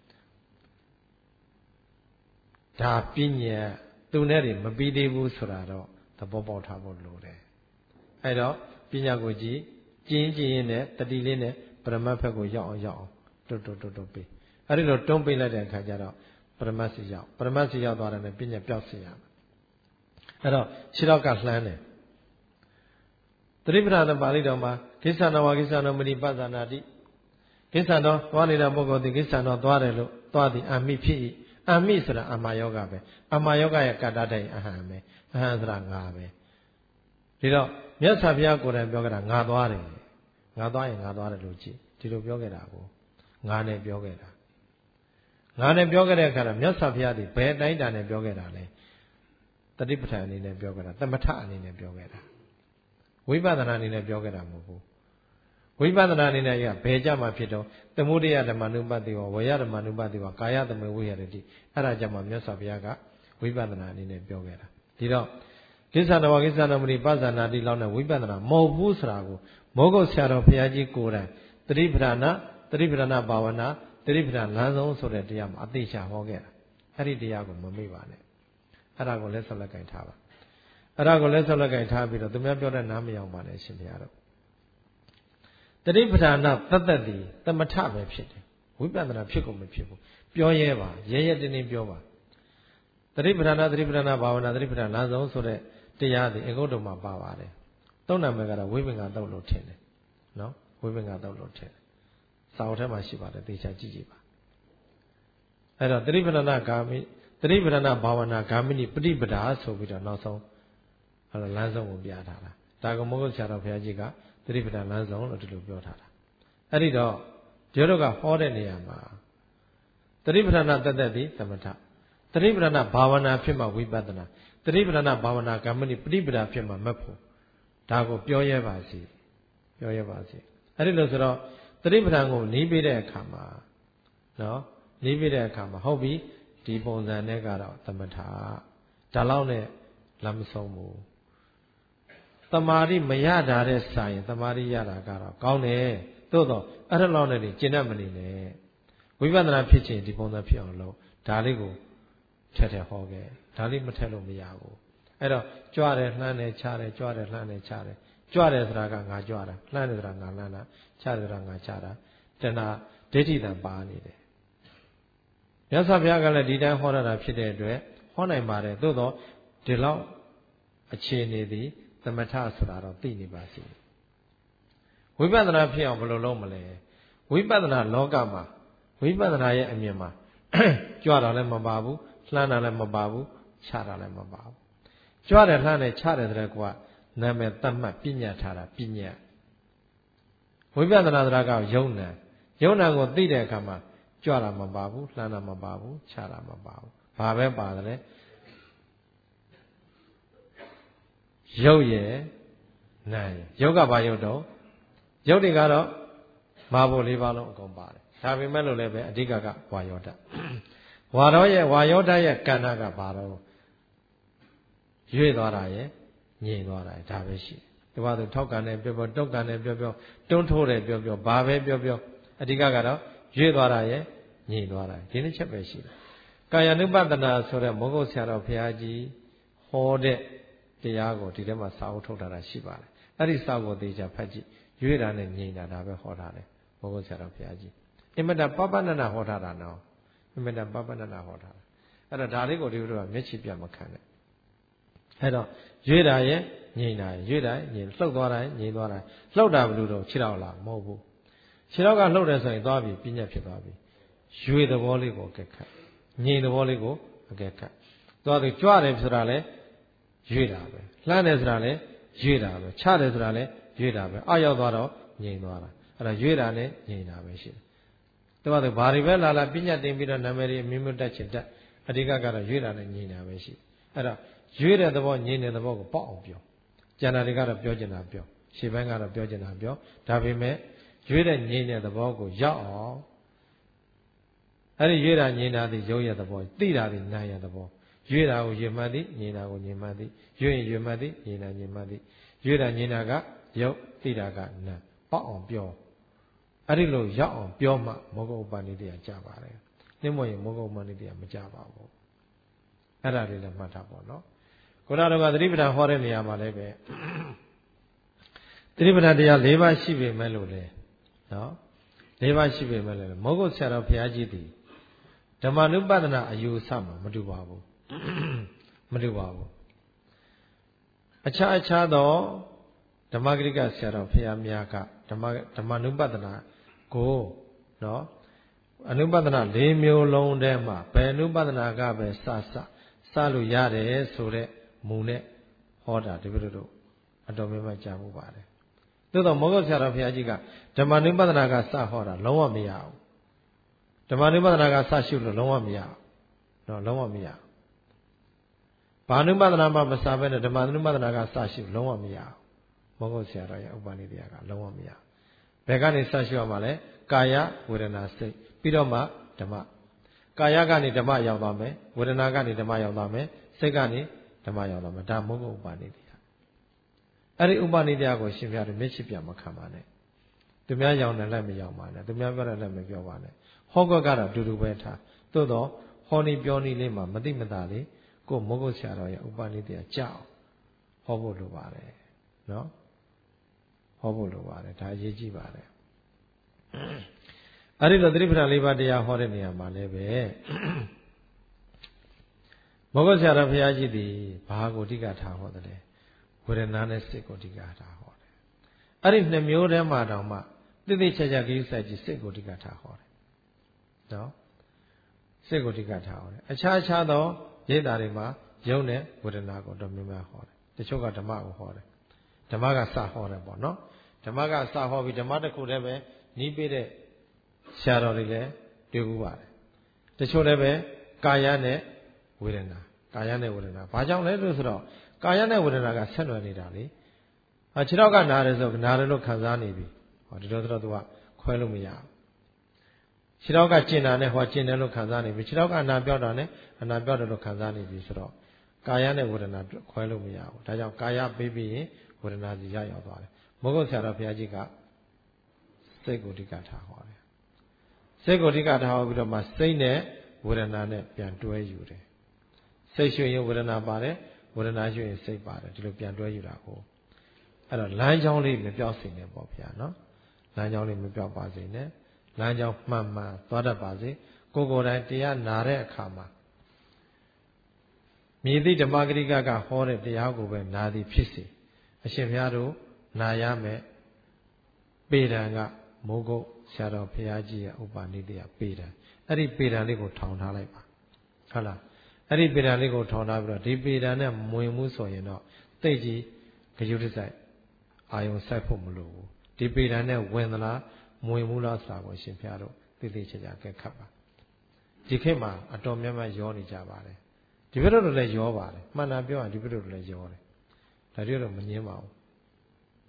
ဒါပညာသူနဲ့တွေမပြီးသေးဘူးဆိုတာတော့သဘောပေါက်ထားဖို့လိုတယ်အဲ့တော့ပညာကိုကြည့်ကျင်းကျင်းနဲ့တတိလေးနဲ့ပရမတ်ဘက်ကိုရောက်အောင်ရောက်အောင်တွတ်တွတ်တွတ်တွတ်ပေးအဲ့ဒီလိုတွန်းပေးလိုက်တဲ့အခါကျတော့ပရမတ်စီရောက်ပရမတ်စီရောက်သွားတယ်နဲ့ပညာပြောက်စေရမယ်အဲ့တော့ခြေတော့ကလှမ်းတယ်သတိပဋ္ဌာန်ပါဠိတော်မှာကိစ္ဆနောဝကိစ္ဆနောမဏိပသနာတိကိစ္ဆနောသွားနေတဲ့ပုဂ္ဂိုလ်ဒီကိစ္ဆနောသွားတယ်လို့သွားသည်အမိဖြစ်၏အမိဆိုတာအမာယောဂပဲအမာယောဂရဲ့ကတ္တတိုင်အဟံပဲအဟံဆိုတာငါပဲဒီတော့မြတ်စွာဘုရားကိုယ်တိုင်ပြောခဲ့တာငါသွားတယ်ငါသွားရင်ငါသွားတယ်လို့ကြည့်ဒီလိုပြောခဲ့တာကိုငါနဲ့ပြောခဲ့တာငါနဲ့ပြောခဲ့တဲ့အခါတော့မြတ်စွာဘုရားဒီဘယ်တိုင်းတာနဲ့ပြောခဲ့တာလဲတတိပဋ္ဌာန်အနေနဲ့ပြောခဲ့တာသမထအနေနဲ့ပြောခဲ့တာဝိပဿနာအနေနဲ့ပြောခဲ့တာမဟုတ်ဘူးဝိပဿနာအနေနဲ့ကဘယ်ကြမှာဖြစ်တော့သမုဒယဓမ္မနုပတ္တိဝဝေယဓမ္မနုပတ္တိဝကာယသမေဝိဟရတိအဲ့ဒါကြမှာမြတ်စွာဘုရားကဝိပဿနာအနေနဲ့ပြောခဲ့တာဒီတော့ကိစ္ဆနဝကိစ္ဆနမဏိပသနာတိလောက်နဲ့ဝိပဿနာမဟုတ်ဘူးဆိုတာကိုမောဂုတ်ဆရာတော်ဘုရားကြီးကိုယ်တိုင်တတိပဋ္ဌာနာတတိပဋ္ဌာနာဘာဝနာတတိပဋ္ဌာန်လမ်းဆုံးဆိုတဲ့တရားမှာအသိချာဟောခဲ့တာအဲ့ဒီတရားကိုမမေ့ပါနဲ့အဲ့ဒါကိုလက်ဆက်လက်ကင်ထားပါအဲ့ဒါကိုလက်ဆက်လက်ကင်ထားပြီးတော့သူများပြောတဲ့နားမရောက်ပါနဲ့ရှင်ဘုရားတို့တတိပဋ္ဌာနာတတ်တတ်ဒီသမထပဲဖြစ်တယ်ဝိပဿနာဖြစ်ကုန်မဖြစ်ဘူးပြောရဲပါရဲရဲတင်းတင်းပြောပါတတိပဋ္ဌာနာတတိပဋ္ဌာနာဘာဝနာတတိပဋ္ဌာန်လမ်းဆုံးဆိုတဲ့တရားဒီအဂုတ်တော်မှာပါပါတယ်သုံးနာမည်ကတော့ဝိပင်္ဂသုတ်လို့ထင်တယ်နော်ဝိပင်္ဂသုတ်လို့ထင်တယ်စာအုပ်ထဲမှာရှိပါတယ်သေချာကြည့်ကြည့်ပါအဲ့တော့တတိပဋ္ဌာနာဂာမိတတိပဋ္ဌာနာဘာဝနာဂာမိနိပฏิပဒါဆိုပြီးတော့နောက်ဆုံးအဲ့တော့လမ်းဆုံးကိုပြထားတာဒါကမောဂုတ်ဆရာတော်ဘုရားကြီးကတတိပဋ္ဌာန်လမ်းဆုံးလို့ဒီလိုပြောထားတာအဲ့ဒီတော့ဒီတို့ကဟောတဲ့နေရာမှာတတိပဋ္ဌာနာတတ်တတ်သည်သမထတတိပဋ္ဌာနာဘာဝနာဖြစ်မှဝိပဿနာတတိပဋ္ဌာနာဘာဝနာကမ္မနိပฏิပဒါဖြစ်မှမက်ဖို့ဒါကိုပြောရဲပါစီပြောရဲပါစီအဲ့ဒီလိုဆိုတော့တတိပဋ္ဌာန်ကိုနီးပေးတဲ့အခါမှာနော်နီးပေးတဲ့အခါမှာဟုတ်ပြီဒီပုံစံနဲ့ကတော့သမထဒါလောက်နဲ့လမ်းမဆုံးဘူးတမာတိမရတာတဲ့စာရင်တမာတိရတာကတော့ကောင်းတယ်သို့တော့အဲ့ဒါလောက်နဲ့ကျင့်တတ်မနေနဲ့ဝိပဿနာဖြစ်ခြင်းဒီပုံစံဖြစ်အောင်လုပ်ဒါလေးကိုထက်ထက်ဟောခဲ့ဒါလေးမထက်လို့မရဘူးအဲ့တော့ကြွတယ်လှမ်းတယ်ချတယ်ကြွတယ်လှမ်းတယ်ချတယ်ကြွတယ်ဆိုတာကငါကြွတာလှမ်းတယ်ဆိုတာငါလှမ်းတာချတယ်ဆိုတာငါချတာတဏှာဒိဋ္ဌိတံပါနေတယ်မြတ်စွာဘုရားကလည်းဒီတိုင်းဟောရတာဖြစ်တဲ့အတွက်ဟောနိုင်ပါတယ်သို့တော့ဒီလောက်အခြေအနေသည်သမထဆိုတာတော့သိနေပါစေဝိပဿနာဖြစ်အောင်ဘယ်လိုလုပ်မလဲဝိပဿနာလောကမှာဝိပဿနာရဲ့အမြင်မှာကြွတာလည်းမပါဘူးလှမ်းတာလည်းမပါဘူးချတာလည်းမပါဘူးကြွတယ်လှမ်းတယ်ချတယ်တဲ့ကွာနာမည်တတ်မှတ်ပညာထားတာပညာဝိပဿနာဆိုတာကယုံနာယုံနာကိုသိတဲ့အခါမှာကြွတာမပါဘူးလှမ်းတာမပါဘူးချတာမပါဘူးဘာပဲပါတယ်ရုပ်ရယ်နိုင်ရုပ်ကဘာရုပ်တော့ရုပ်တွေကတော့မာဖို့လေးပါးလုံးအကုန်ပါတယ်ဒါပေမဲ့လို့လည်းပဲအဓိကကဝါယောဓာတ်ဝါရောရဲ့ဝါယောဓာတ်ရဲ့ကဏ္ဍကဘာတော့ရွေ့သွားတာရဲ့ငြိမ်သွားတာဒါပဲရှိဒီဘာသူထောက်ကန်တယ်ပြောပြောတုတ်ကန်တယ်ပြောပြောတွန်းထိုးတယ်ပြောပြောဘာပဲပြောပြောအဓိကကတော့ရွေ့သွားတာရဲ့ငြိမ်သွားတာဒီနှစ်ချက်ပဲရှိတယ်ကာယ ानु ပဒနာဆိုတဲ့မောဂုတ်ဆရာတော်ဘုရားကြီးဟောတဲ့တရားကိုဒီထဲမှာစာအုပ်ထုတ်ထားတာရှိပါတယ်အဲ့ဒီစာကိုသေချာဖတ်ကြည့်ရွေ့တာနဲ့ငြိမ်တာဒါပဲဟောထားတယ်မောဂုတ်ဆရာတော်ဘုရားကြီးအင်မတန်ပပနနာဟောထားတာနော်အင်မတန်ပပနနာဟောထားတာအဲ့တော့ဒါလေးကိုဒီလိုကမျက်ခြေပြမခံနဲ့အဲ့တော့ရွေ့တာရဲ့ငြိမ်တာရဲ့ရွေ့တာငြိမ်လှုပ်သွားတာငြိမ်သွားတာလှုပ်တာဘယ်လိုတော့ခြေထောက်လားမဟုတ်ဘူးခြေထောက်ကလှုပ်တယ်ဆိုရင်သွားပြီပြညတ်ဖြစ်သွားပြီရွေ့သဘောလေးကိုအကဲခတ်ငြိမ်သဘောလေးကိုအကဲခတ်သွားသူကြွတယ်ဆိုတာလဲရွေ့တာပဲလှမ်းတယ်ဆိုတာလဲရွေ့တာပဲချတယ်ဆိုတာလဲရွေ့တာပဲအောက်ရောက်သွားတော့ငြိမ်သွားတာအဲ့ဒါရွေ့တာနဲ့ငြိမ်တာပဲရှိတယ်တပတ်သူဘာတွေပဲလာလာပြညတ်တင်ပြီးတော့နာမည်တွေအမျိုးမျိုးတက်ချင်တက်အဓိကကတော့ရွေ့တာနဲ့ငြိမ်တာပဲရှိအဲ့တော့ရွေ့တဲ့သဘောငြိမ်တဲ့သဘောကိုပေါက်အောင်ပြောကျန်တာတွေကတော့ပြောချင်တာပြောရှေ့ပိုင်းကတော့ပြောချင်တာပြောဒါပေမဲ့ရွေ့တဲ့ငြိမ်တဲ့သဘောကိုရောက်အောင်အဲ့ဒီရွေ့တာငြိမ်တာဒီရုပ်ရဲ့သဘောသိတာဒီနာမ်ရဲ့သဘောရွေ့တာကိုရွေ့မှတ်သည်ငြိမ်တာကိုငြိမ်မှတ်သည်ရွေ့ရင်ရွေ့မှတ်သည်ငြိမ်တာငြိမ်မှတ်သည်ရွေ့တာငြိမ်တာကရုပ်သိတာကနာမ်ပေါက်အောင်ပြောအဲ့ဒီလိုရောက်အောင်ပြောမှမောဂုတ်ဥပနိဒေယကြပါတယ်နှိမ့်မရင်မောဂုတ်ဥပနိဒေယမကြပါဘူးအဲ့ဒါလေးလည်းမှတ်ထားပါတော့ခုနကသတိပဋ္ဌာန်ဟောတဲ့နေရာမှာလည်းပဲသတိပဋ္ဌာန်တရား၄ပါးရှိပေမဲ့လို့လေနော်၄ပါးရှိပေမဲ့လည်းမောဂုတ်ဆရာတော်ဘုရားကြီးသည်ဓမ္မ ानु ပဒနာအယူအဆမှာမတူပါဘူးမတူပါဘူးအခြားအခြားသောဓမ္မဂရိကဆရာတော်ဘုရားများကဓမ္မဓမ္မ ानु ပဒနာကိုနော်အနုပဒနာ၄မျိုးလုံးထဲမှာဘယ်အနုပဒနာကပဲစစစလို့ရတယ်ဆိုတဲ့မူနဲ့ဟောတာဒီလိုတို့အတော်များများကြားမှုပါတယ်သို့တော့မောဂုတ်ဆရာတော်ဘုရားကြီးကဓမ္မ ानु ပဒနာကစဟောတာလုံးဝမရဘူးဓမ္မ ानु ပဒနာကစရှုလို့လုံးဝမရဘူးနော်လုံးဝမရဘာနုပဒနာမှမစဘဲနဲ့ဓမ္မ ानु ပဒနာကစရှုလုံးဝမရဘူးမောဂုတ်ဆရာတော်ရဲ့ဥပနိဒေယကလုံးဝမရဘယ်ကနေစရှုရမှာလဲကာယဝေဒနာစိတ်ပြီးတော့မှဓမ္မကာယကနေဓမ္မရောက်သွားမယ်ဝေဒနာကနေဓမ္မရောက်သွားမယ်စိတ်ကနေဓမ္မရောက်သွားမယ်ဒါမောဂုတ်ဥပနိဒေယအဲ့ဒီဥပနိဒေယကိုရှင်ပြတယ်မျက်စိပြမခံပါနဲ့သူများရောက်တယ်လက်မရောက်ပါနဲ့သူများပြောတယ်လက်မပြောပါနဲ့ဟောကွက်ကတော့တူတူပဲထားသို့တော့ဟောနီပြောနီလေးမှာမသိမသာလေးကိုမောဂုတ်ဆရာတော်ရဲ့ဥပနိဒေယကြောက်ဟောဖို့လိုပါတယ်နော်ဟောဖို့လိုပါတယ်ဒါအရေးကြီးပါတယ်အဲ့ဒီလိုသတိပဋ္ဌာန်၄ပါးတရားဟောတဲ့နေရာမှာလည်းပဲမောဂုတ်ဆရာတော်ဘုရားကြီးသည်ဘာကိုအဓိကထားဟောတယ်လဲဝေဒနာနဲ့စိတ်ကိုအဓိကထားဟောတယ်အဲ့ဒီနှစ်မျိုးတည်းမှာတောင်မှတိတိကျကျဂိယူဆိုင်ကြီးစိတ်ကိုအဓိကထားဟောတယ်နော်စိတ်ကိုအဓိကထားဟောတယ်အခြားအခြားသောရိပ်သာတွေမှာယုံနဲ့ဝေဒနာကိုတော့များများဟောတယ်တချို့ကဓမ္မကိုဟောတယ်ဓမ္မကစဟောတယ်ပေါ့နော်ဓမ္မကစဟောပြီးဓမ္မတစ်ခုတည်းပဲနီးပေးတဲ့ဆရာတော်တွေလည်းတွေ့ဘူးပါတယ်တချို့လည်းပဲကာယနဲ့ဝေဒနာကာယနဲ့ဝေဒနာဘာကြောင့်လဲလို့ဆိုတော့ကာယနဲ့ဝေဒနာကဆက်နွယ်နေတာလေဟာခြေထောက်ကနားတယ်ဆိုနားတယ်လို့ခံစားနေပြီဟောဒီလိုဆိုတော့သူကခွဲလို့မရဘူးခြေထောက်ကကျင်တာနဲ့ဟောကျင်တယ်လို့ခံစားနေပြီခြေထောက်ကအနာပြောက်တာနဲ့အနာပြောက်တယ်လို့ခံစားနေပြီဆိုတော့ကာယနဲ့ဝေဒနာခွဲလို့မရဘူးဒါကြောင့်ကာယပေးပြီးရင်ဝေဒနာစီရရောက်သွားတယ်မောဂုတ်ဆရာတော်ဘုရားကြီးကစိတ်ကိုအဓိကထားဟောတယ်စိတ်ကိုအဓိကထားဟောပြီးတော့မှစိတ်နဲ့ဝေဒနာနဲ့ပြန်တွဲယူတယ်စိတ်ရွှင်ရင်ဝေဒနာပါတယ်ဝေဒနာရွှင်ရင်စိတ်ပါတယ်ဒီလိုပြန်တွဲယူတာကိုအဲ့တော့လမ်းကြောင်းလေးမပြောက်စေနဲ့ပေါ့ဗျာနော်လမ်းကြောင်းလေးမပြောက်ပါစေနဲ့လမ်းကြောင်းမှန်မှန်သွားတတ်ပါစေကိုယ်ကိုယ်တိုင်တရားနာတဲ့အခါမှာမြေတိဓမ္မဂရိကကဟောတဲ့တရားကိုပဲနာသည်ဖြစ်စေအရှင်ဘုရားတို့နာရမယ်ပေဒံကမိုးကုတ်ဆရာတော်ဘုရားကြီးရဲ့ဥပနိဒေယပေဒံအဲ့ဒီပေဒံလေးကိုထောင်ထားလိုက်ပါဟုတ်လားအဲ့ဒီပေဒံလေးကိုထောင်ထားပြီးတော့ဒီပေဒံနဲ့မဝင်မှုဆိုရင်တော့တိတ်ကြီးဂယုတစိုက်အာယုံစိုက်ဖို့မလိုဘူးဒီပေဒံနဲ့ဝင်သလားမဝင်ဘူးလားဆိုတာကိုရှင်ဘုရားတို့သိသိချာချာကဲခတ်ပါဒီခေတ်မှာအတော်များများရောနေကြပါတယ်ဒီဘက်တို့လည်းရောပါတယ်မှန်တာပြောရင်ဒီဘက်တို့လည်းရောတယ်ဒါတွေတော့မငင်းပါဘူး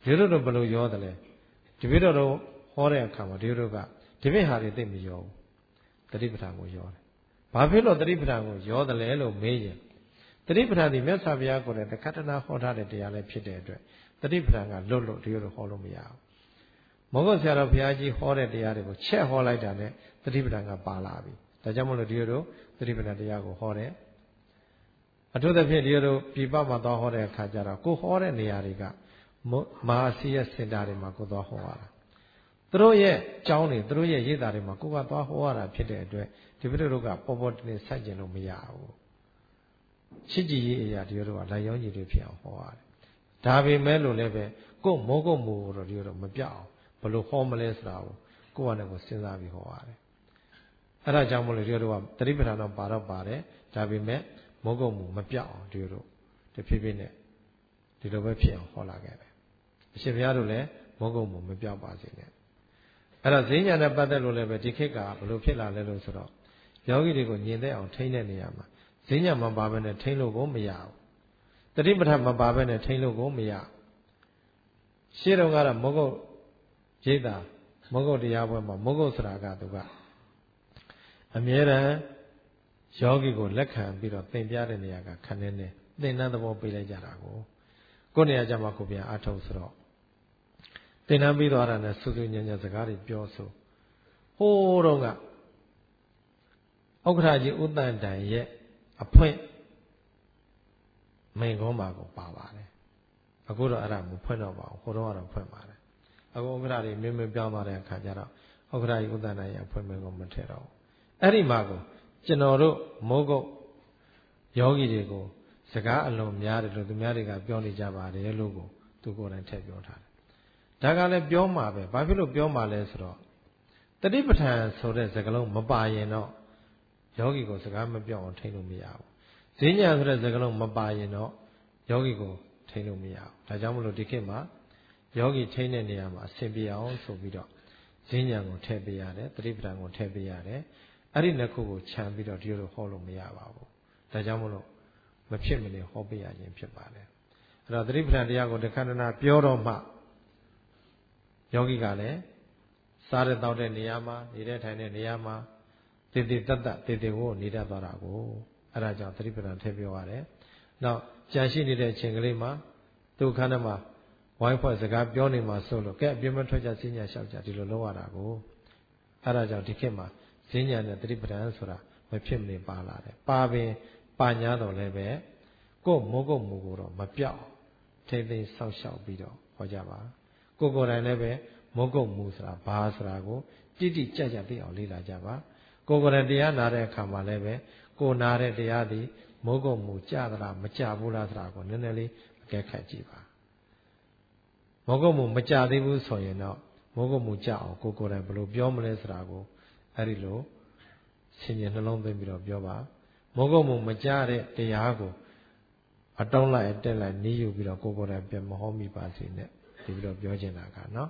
ဒီလိုတော့ဘယ်လိုရောတယ်လဲဒီပြတော့ဟောတဲ့အခါမှာဒီလိုကဒီပြဟာတွေသိမရောဘူးတတိပဋ္ဌာန်ကိုရောတယ်ဘာဖြစ်လို့တတိပဋ္ဌာန်ကိုရောတယ်လဲလို့မေးရင်တတိပဋ္ဌာန်ဒီမြတ်စွာဘုရားကိုယ်တိုင်တက္ကတနာဟောထားတဲ့တရားလည်းဖြစ်တဲ့အတွက်တတိပဋ္ဌာန်ကလွတ်လို့ဒီလိုဟောလို့မရဘူးမောဂုတ်ဆရာတော်ဘုရားကြီးဟောတဲ့တရားတွေကိုချက်ဟောလိုက်တာနဲ့တတိပဋ္ဌာန်ကပါလာပြီဒါကြောင့်မလို့ဒီလိုတတိပဋ္ဌာန်တရားကိုဟောတယ်အထူးသဖြင့်ဒီလိုပြပမှာသွားဟောတဲ့အခါကျတော့ကိုဟောတဲ့နေရာတွေကမဟာစီရဲ့စင်တာတွေမှာကိုသွားဟောရတာသူတို့ရဲ့ကျောင်းတွေသူတို့ရဲ့ရေးတာတွေမှာကိုကသွားဟောရတာဖြစ်တဲ့အတွက်ဒီပြိတို့ကပေါ်ပေါ်တင်ဆက်ကျင်လို့မရဘူးချစ်ကြည်ရေးအရာဒီလိုကလိုက်ရောညီတွေဖြစ်အောင်ဟောရတယ်ဒါပေမဲ့လို့လည်းပဲကို့မောကုတ်မူတော့ဒီလိုမပြောက်အောင်ဘယ်လိုဟောမလဲဆိုတာကိုကိုယ့်အနေနဲ့စဉ်းစားပြီးဟောရတယ်အဲ့ဒါကြောင့်မလို့ဒီလိုကတတိပဋ္ဌာန်တော့ပါတော့ပါတယ်ဒါပေမဲ့မောကုတ်မူမပြောက်အောင်ဒီလိုတဖြည်းဖြည်းနဲ့ဒီလိုပဲဖြစ်အောင်ဟောလာခဲ့တယ်အရှင်ဘုရားတို့လည်းမောကုတ်မူမပြောက်ပါစေနဲ့အဲ့တော့ဈဉ္ညာနဲ့ပတ်သက်လို့လည်းပဲဒီခေတ်ကဘယ်လိုဖြစ်လာလဲလို့ဆိုတော့ယောဂီတွေကိုညင်တဲ့အောင်ထိန်းတဲ့နေရာမှာဈဉ္ညာမပါဘဲနဲ့ထိန်းလို့ကိုမရဘူးတတိပဋ္ဌာန်မပါဘဲနဲ့ထိန်းလို့ကိုမရရှင်းတော့ကတော့မောကုတ်ရိတ်တာမောကုတ်တရားပွဲမှာမောကုတ်စရာကသူကအမြဲတမ်းယောဂီကိုလက်ခံပြီးတော့သင်ပြတဲ့နေရာကခဏနေသင်္นานသဘောပေးလိုက်ကြတာကိုကိုယ်နေရာကြမှာကိုပြန်အထုတ်ဆိုတော့သင်္นานပြီးသွားတာနဲ့စူးစူးညံ့ညံ့စကားတွေပြောဆိုဟိုးတော့ကဥက္ကဋ္ဌကြီးဥတ္တန်တန်ရဲ့အဖွင့်မိန်ကုန်းပါကိုပါပါတယ်အခုတော့အဲ့ဒါမဖွင့်တော့ပါဘူးဟိုတော့ကတော့ဖွင့်ပါတယ်အခုဥက္ကဋ္ဌကြီးမင်းမပြောင်းသွားတဲ့အခါကျတော့ဥက္ကဋ္ဌကြီးဥတ္တန်တန်ရဲ့အဖွင့်မိန်ကုန်းမထည့်တော့ဘူးအဲ့ဒီမှာကိုကျွန်တော်တို့မိုးကုတ်ယောဂီတွေကိုစကားအလုံးများတယ်လို့သူများတွေကပြောနေကြပါတယ်လို့ကိုသူကိုယ်တိုင်ထည့်ပြောထားတယ်ဒါကလည်းပြောမှာပဲဘာဖြစ်လို့ပြောမှာလဲဆိုတော့တတိပဋ္ဌာန်ဆိုတဲ့စကားလုံးမပါရင်တော့ယောဂီကိုစကားမပြောအောင်ထိန်းလို့မရဘူးဈဉ္ညာဆိုတဲ့စကားလုံးမပါရင်တော့ယောဂီကိုထိန်းလို့မရဘူးဒါကြောင့်မလို့ဒီခေတ်မှာယောဂီထိန်းတဲ့နေရာမှာအဆင်ပြေအောင်ဆိုပြီးတော့ဈဉ္ညာကိုထည့်ပေးရတယ်တတိပဋ္ဌာန်ကိုထည့်ပေးရတယ်အဲ့ဒီနှစ်ခုကိုခြံပြီးတော့ဒီလိုဟောလို့မရပါဘူးဒါကြောင့်မလို့မဖြစ်မနေဟောပေးရခြင်းဖြစ်ပါတယ်အဲ့တော့တတိပဋ္ဌာန်တရားကိုတခဏနာပြောတော့မှယောဂီကလည်းစားတဲ့တောက်တဲ့နေရာမှာနေတဲ့ထိုင်တဲ့နေရာမှာတည်တည်တတ်တတ်တည်တည်ကိုနေတတ်သွားတာကိုအဲ့ဒါကြောင့်တတိပဋ္ဌာန်ထည့်ပြောရတယ်နောက်ကြံရှိနေတဲ့အချိန်ကလေးမှာသူခန္ဓာမှာဝိုင်းဖွဲ့စကားပြောနေမှာဆိုလို့ကဲအပြင်းမထွက်ကြစဉ္ညာလျှောက်ကြဒီလိုလုပ်ရတာကိုအဲ့ဒါကြောင့်ဒီခေတ်မှာဈဉ္ညာနဲ့တတိပဋ္ဌာန်ဆိုတာမဖြစ်မနေပါလာတယ်ပါပင်ပါညာတော်လည်းပဲကို့မိုးကုတ်မူကိုတော့မပြောက်ထိမ့်သိမ်းဆောက်ရှောက်ပြီးတော့ဟောကြပါကိုကိုယ်တိုင်လည်းပဲမိုးကုတ်မူဆိုတာဘာဆိုတာကိုတိတိကျကျသိအောင်လေ့လာကြပါကိုကိုယ်တိုင်တရားနာတဲ့အခါမှာလည်းပဲကိုနာတဲ့တရားသည်မိုးကုတ်မူကြသလားမကြဘူးလားဆိုတာကိုနည်းနည်းလေးအကဲခတ်ကြည့်ပါမိုးကုတ်မူမကြသေးဘူးဆိုရင်တော့မိုးကုတ်မူကြအောင်ကိုကိုယ်တိုင်ဘယ်လိုပြောမလဲဆိုတာကိုအဲ့ဒီလိုဆင်ញင်နှလုံးသွင်းပြီးတော့ပြောပါမိုးကုတ်မူမကြတဲ့တရားကိုအတုံးလိုက်တက်လိုက်နီးယူပြီးတော့ကိုကိုယ်တိုင်ပြန်မဟောမိပါစေနဲ့ဒီပြီးတော့ပြောချင်တာကနော်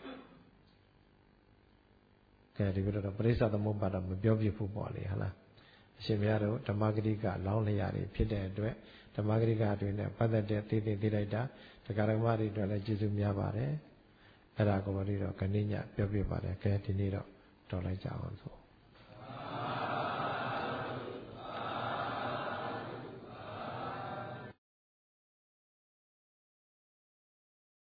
ကဲဒီပြီးတော့ပရိစ္ဆသမုပ္ပါဒမပြောပြဘူးပေါ့လေဟုတ်လားအရှင်ဘုရားတို့ဓမ္မဂရိကလောင်းလျာတွေဖြစ်တဲ့အတွက်ဓမ္မဂရိကတွေနဲ့ပတ်သက်တဲ့သိသိသိလိုက်တာတရားဓမ္မတွေအတွက်လည်းကျေးဇူးများပါတယ်အဲ့ဒါကိုဘာလို့တော့ခဏညပြောပြပါတယ်ကဲဒီနေ့တော့တော်လိုက်ကြအောင်ဆို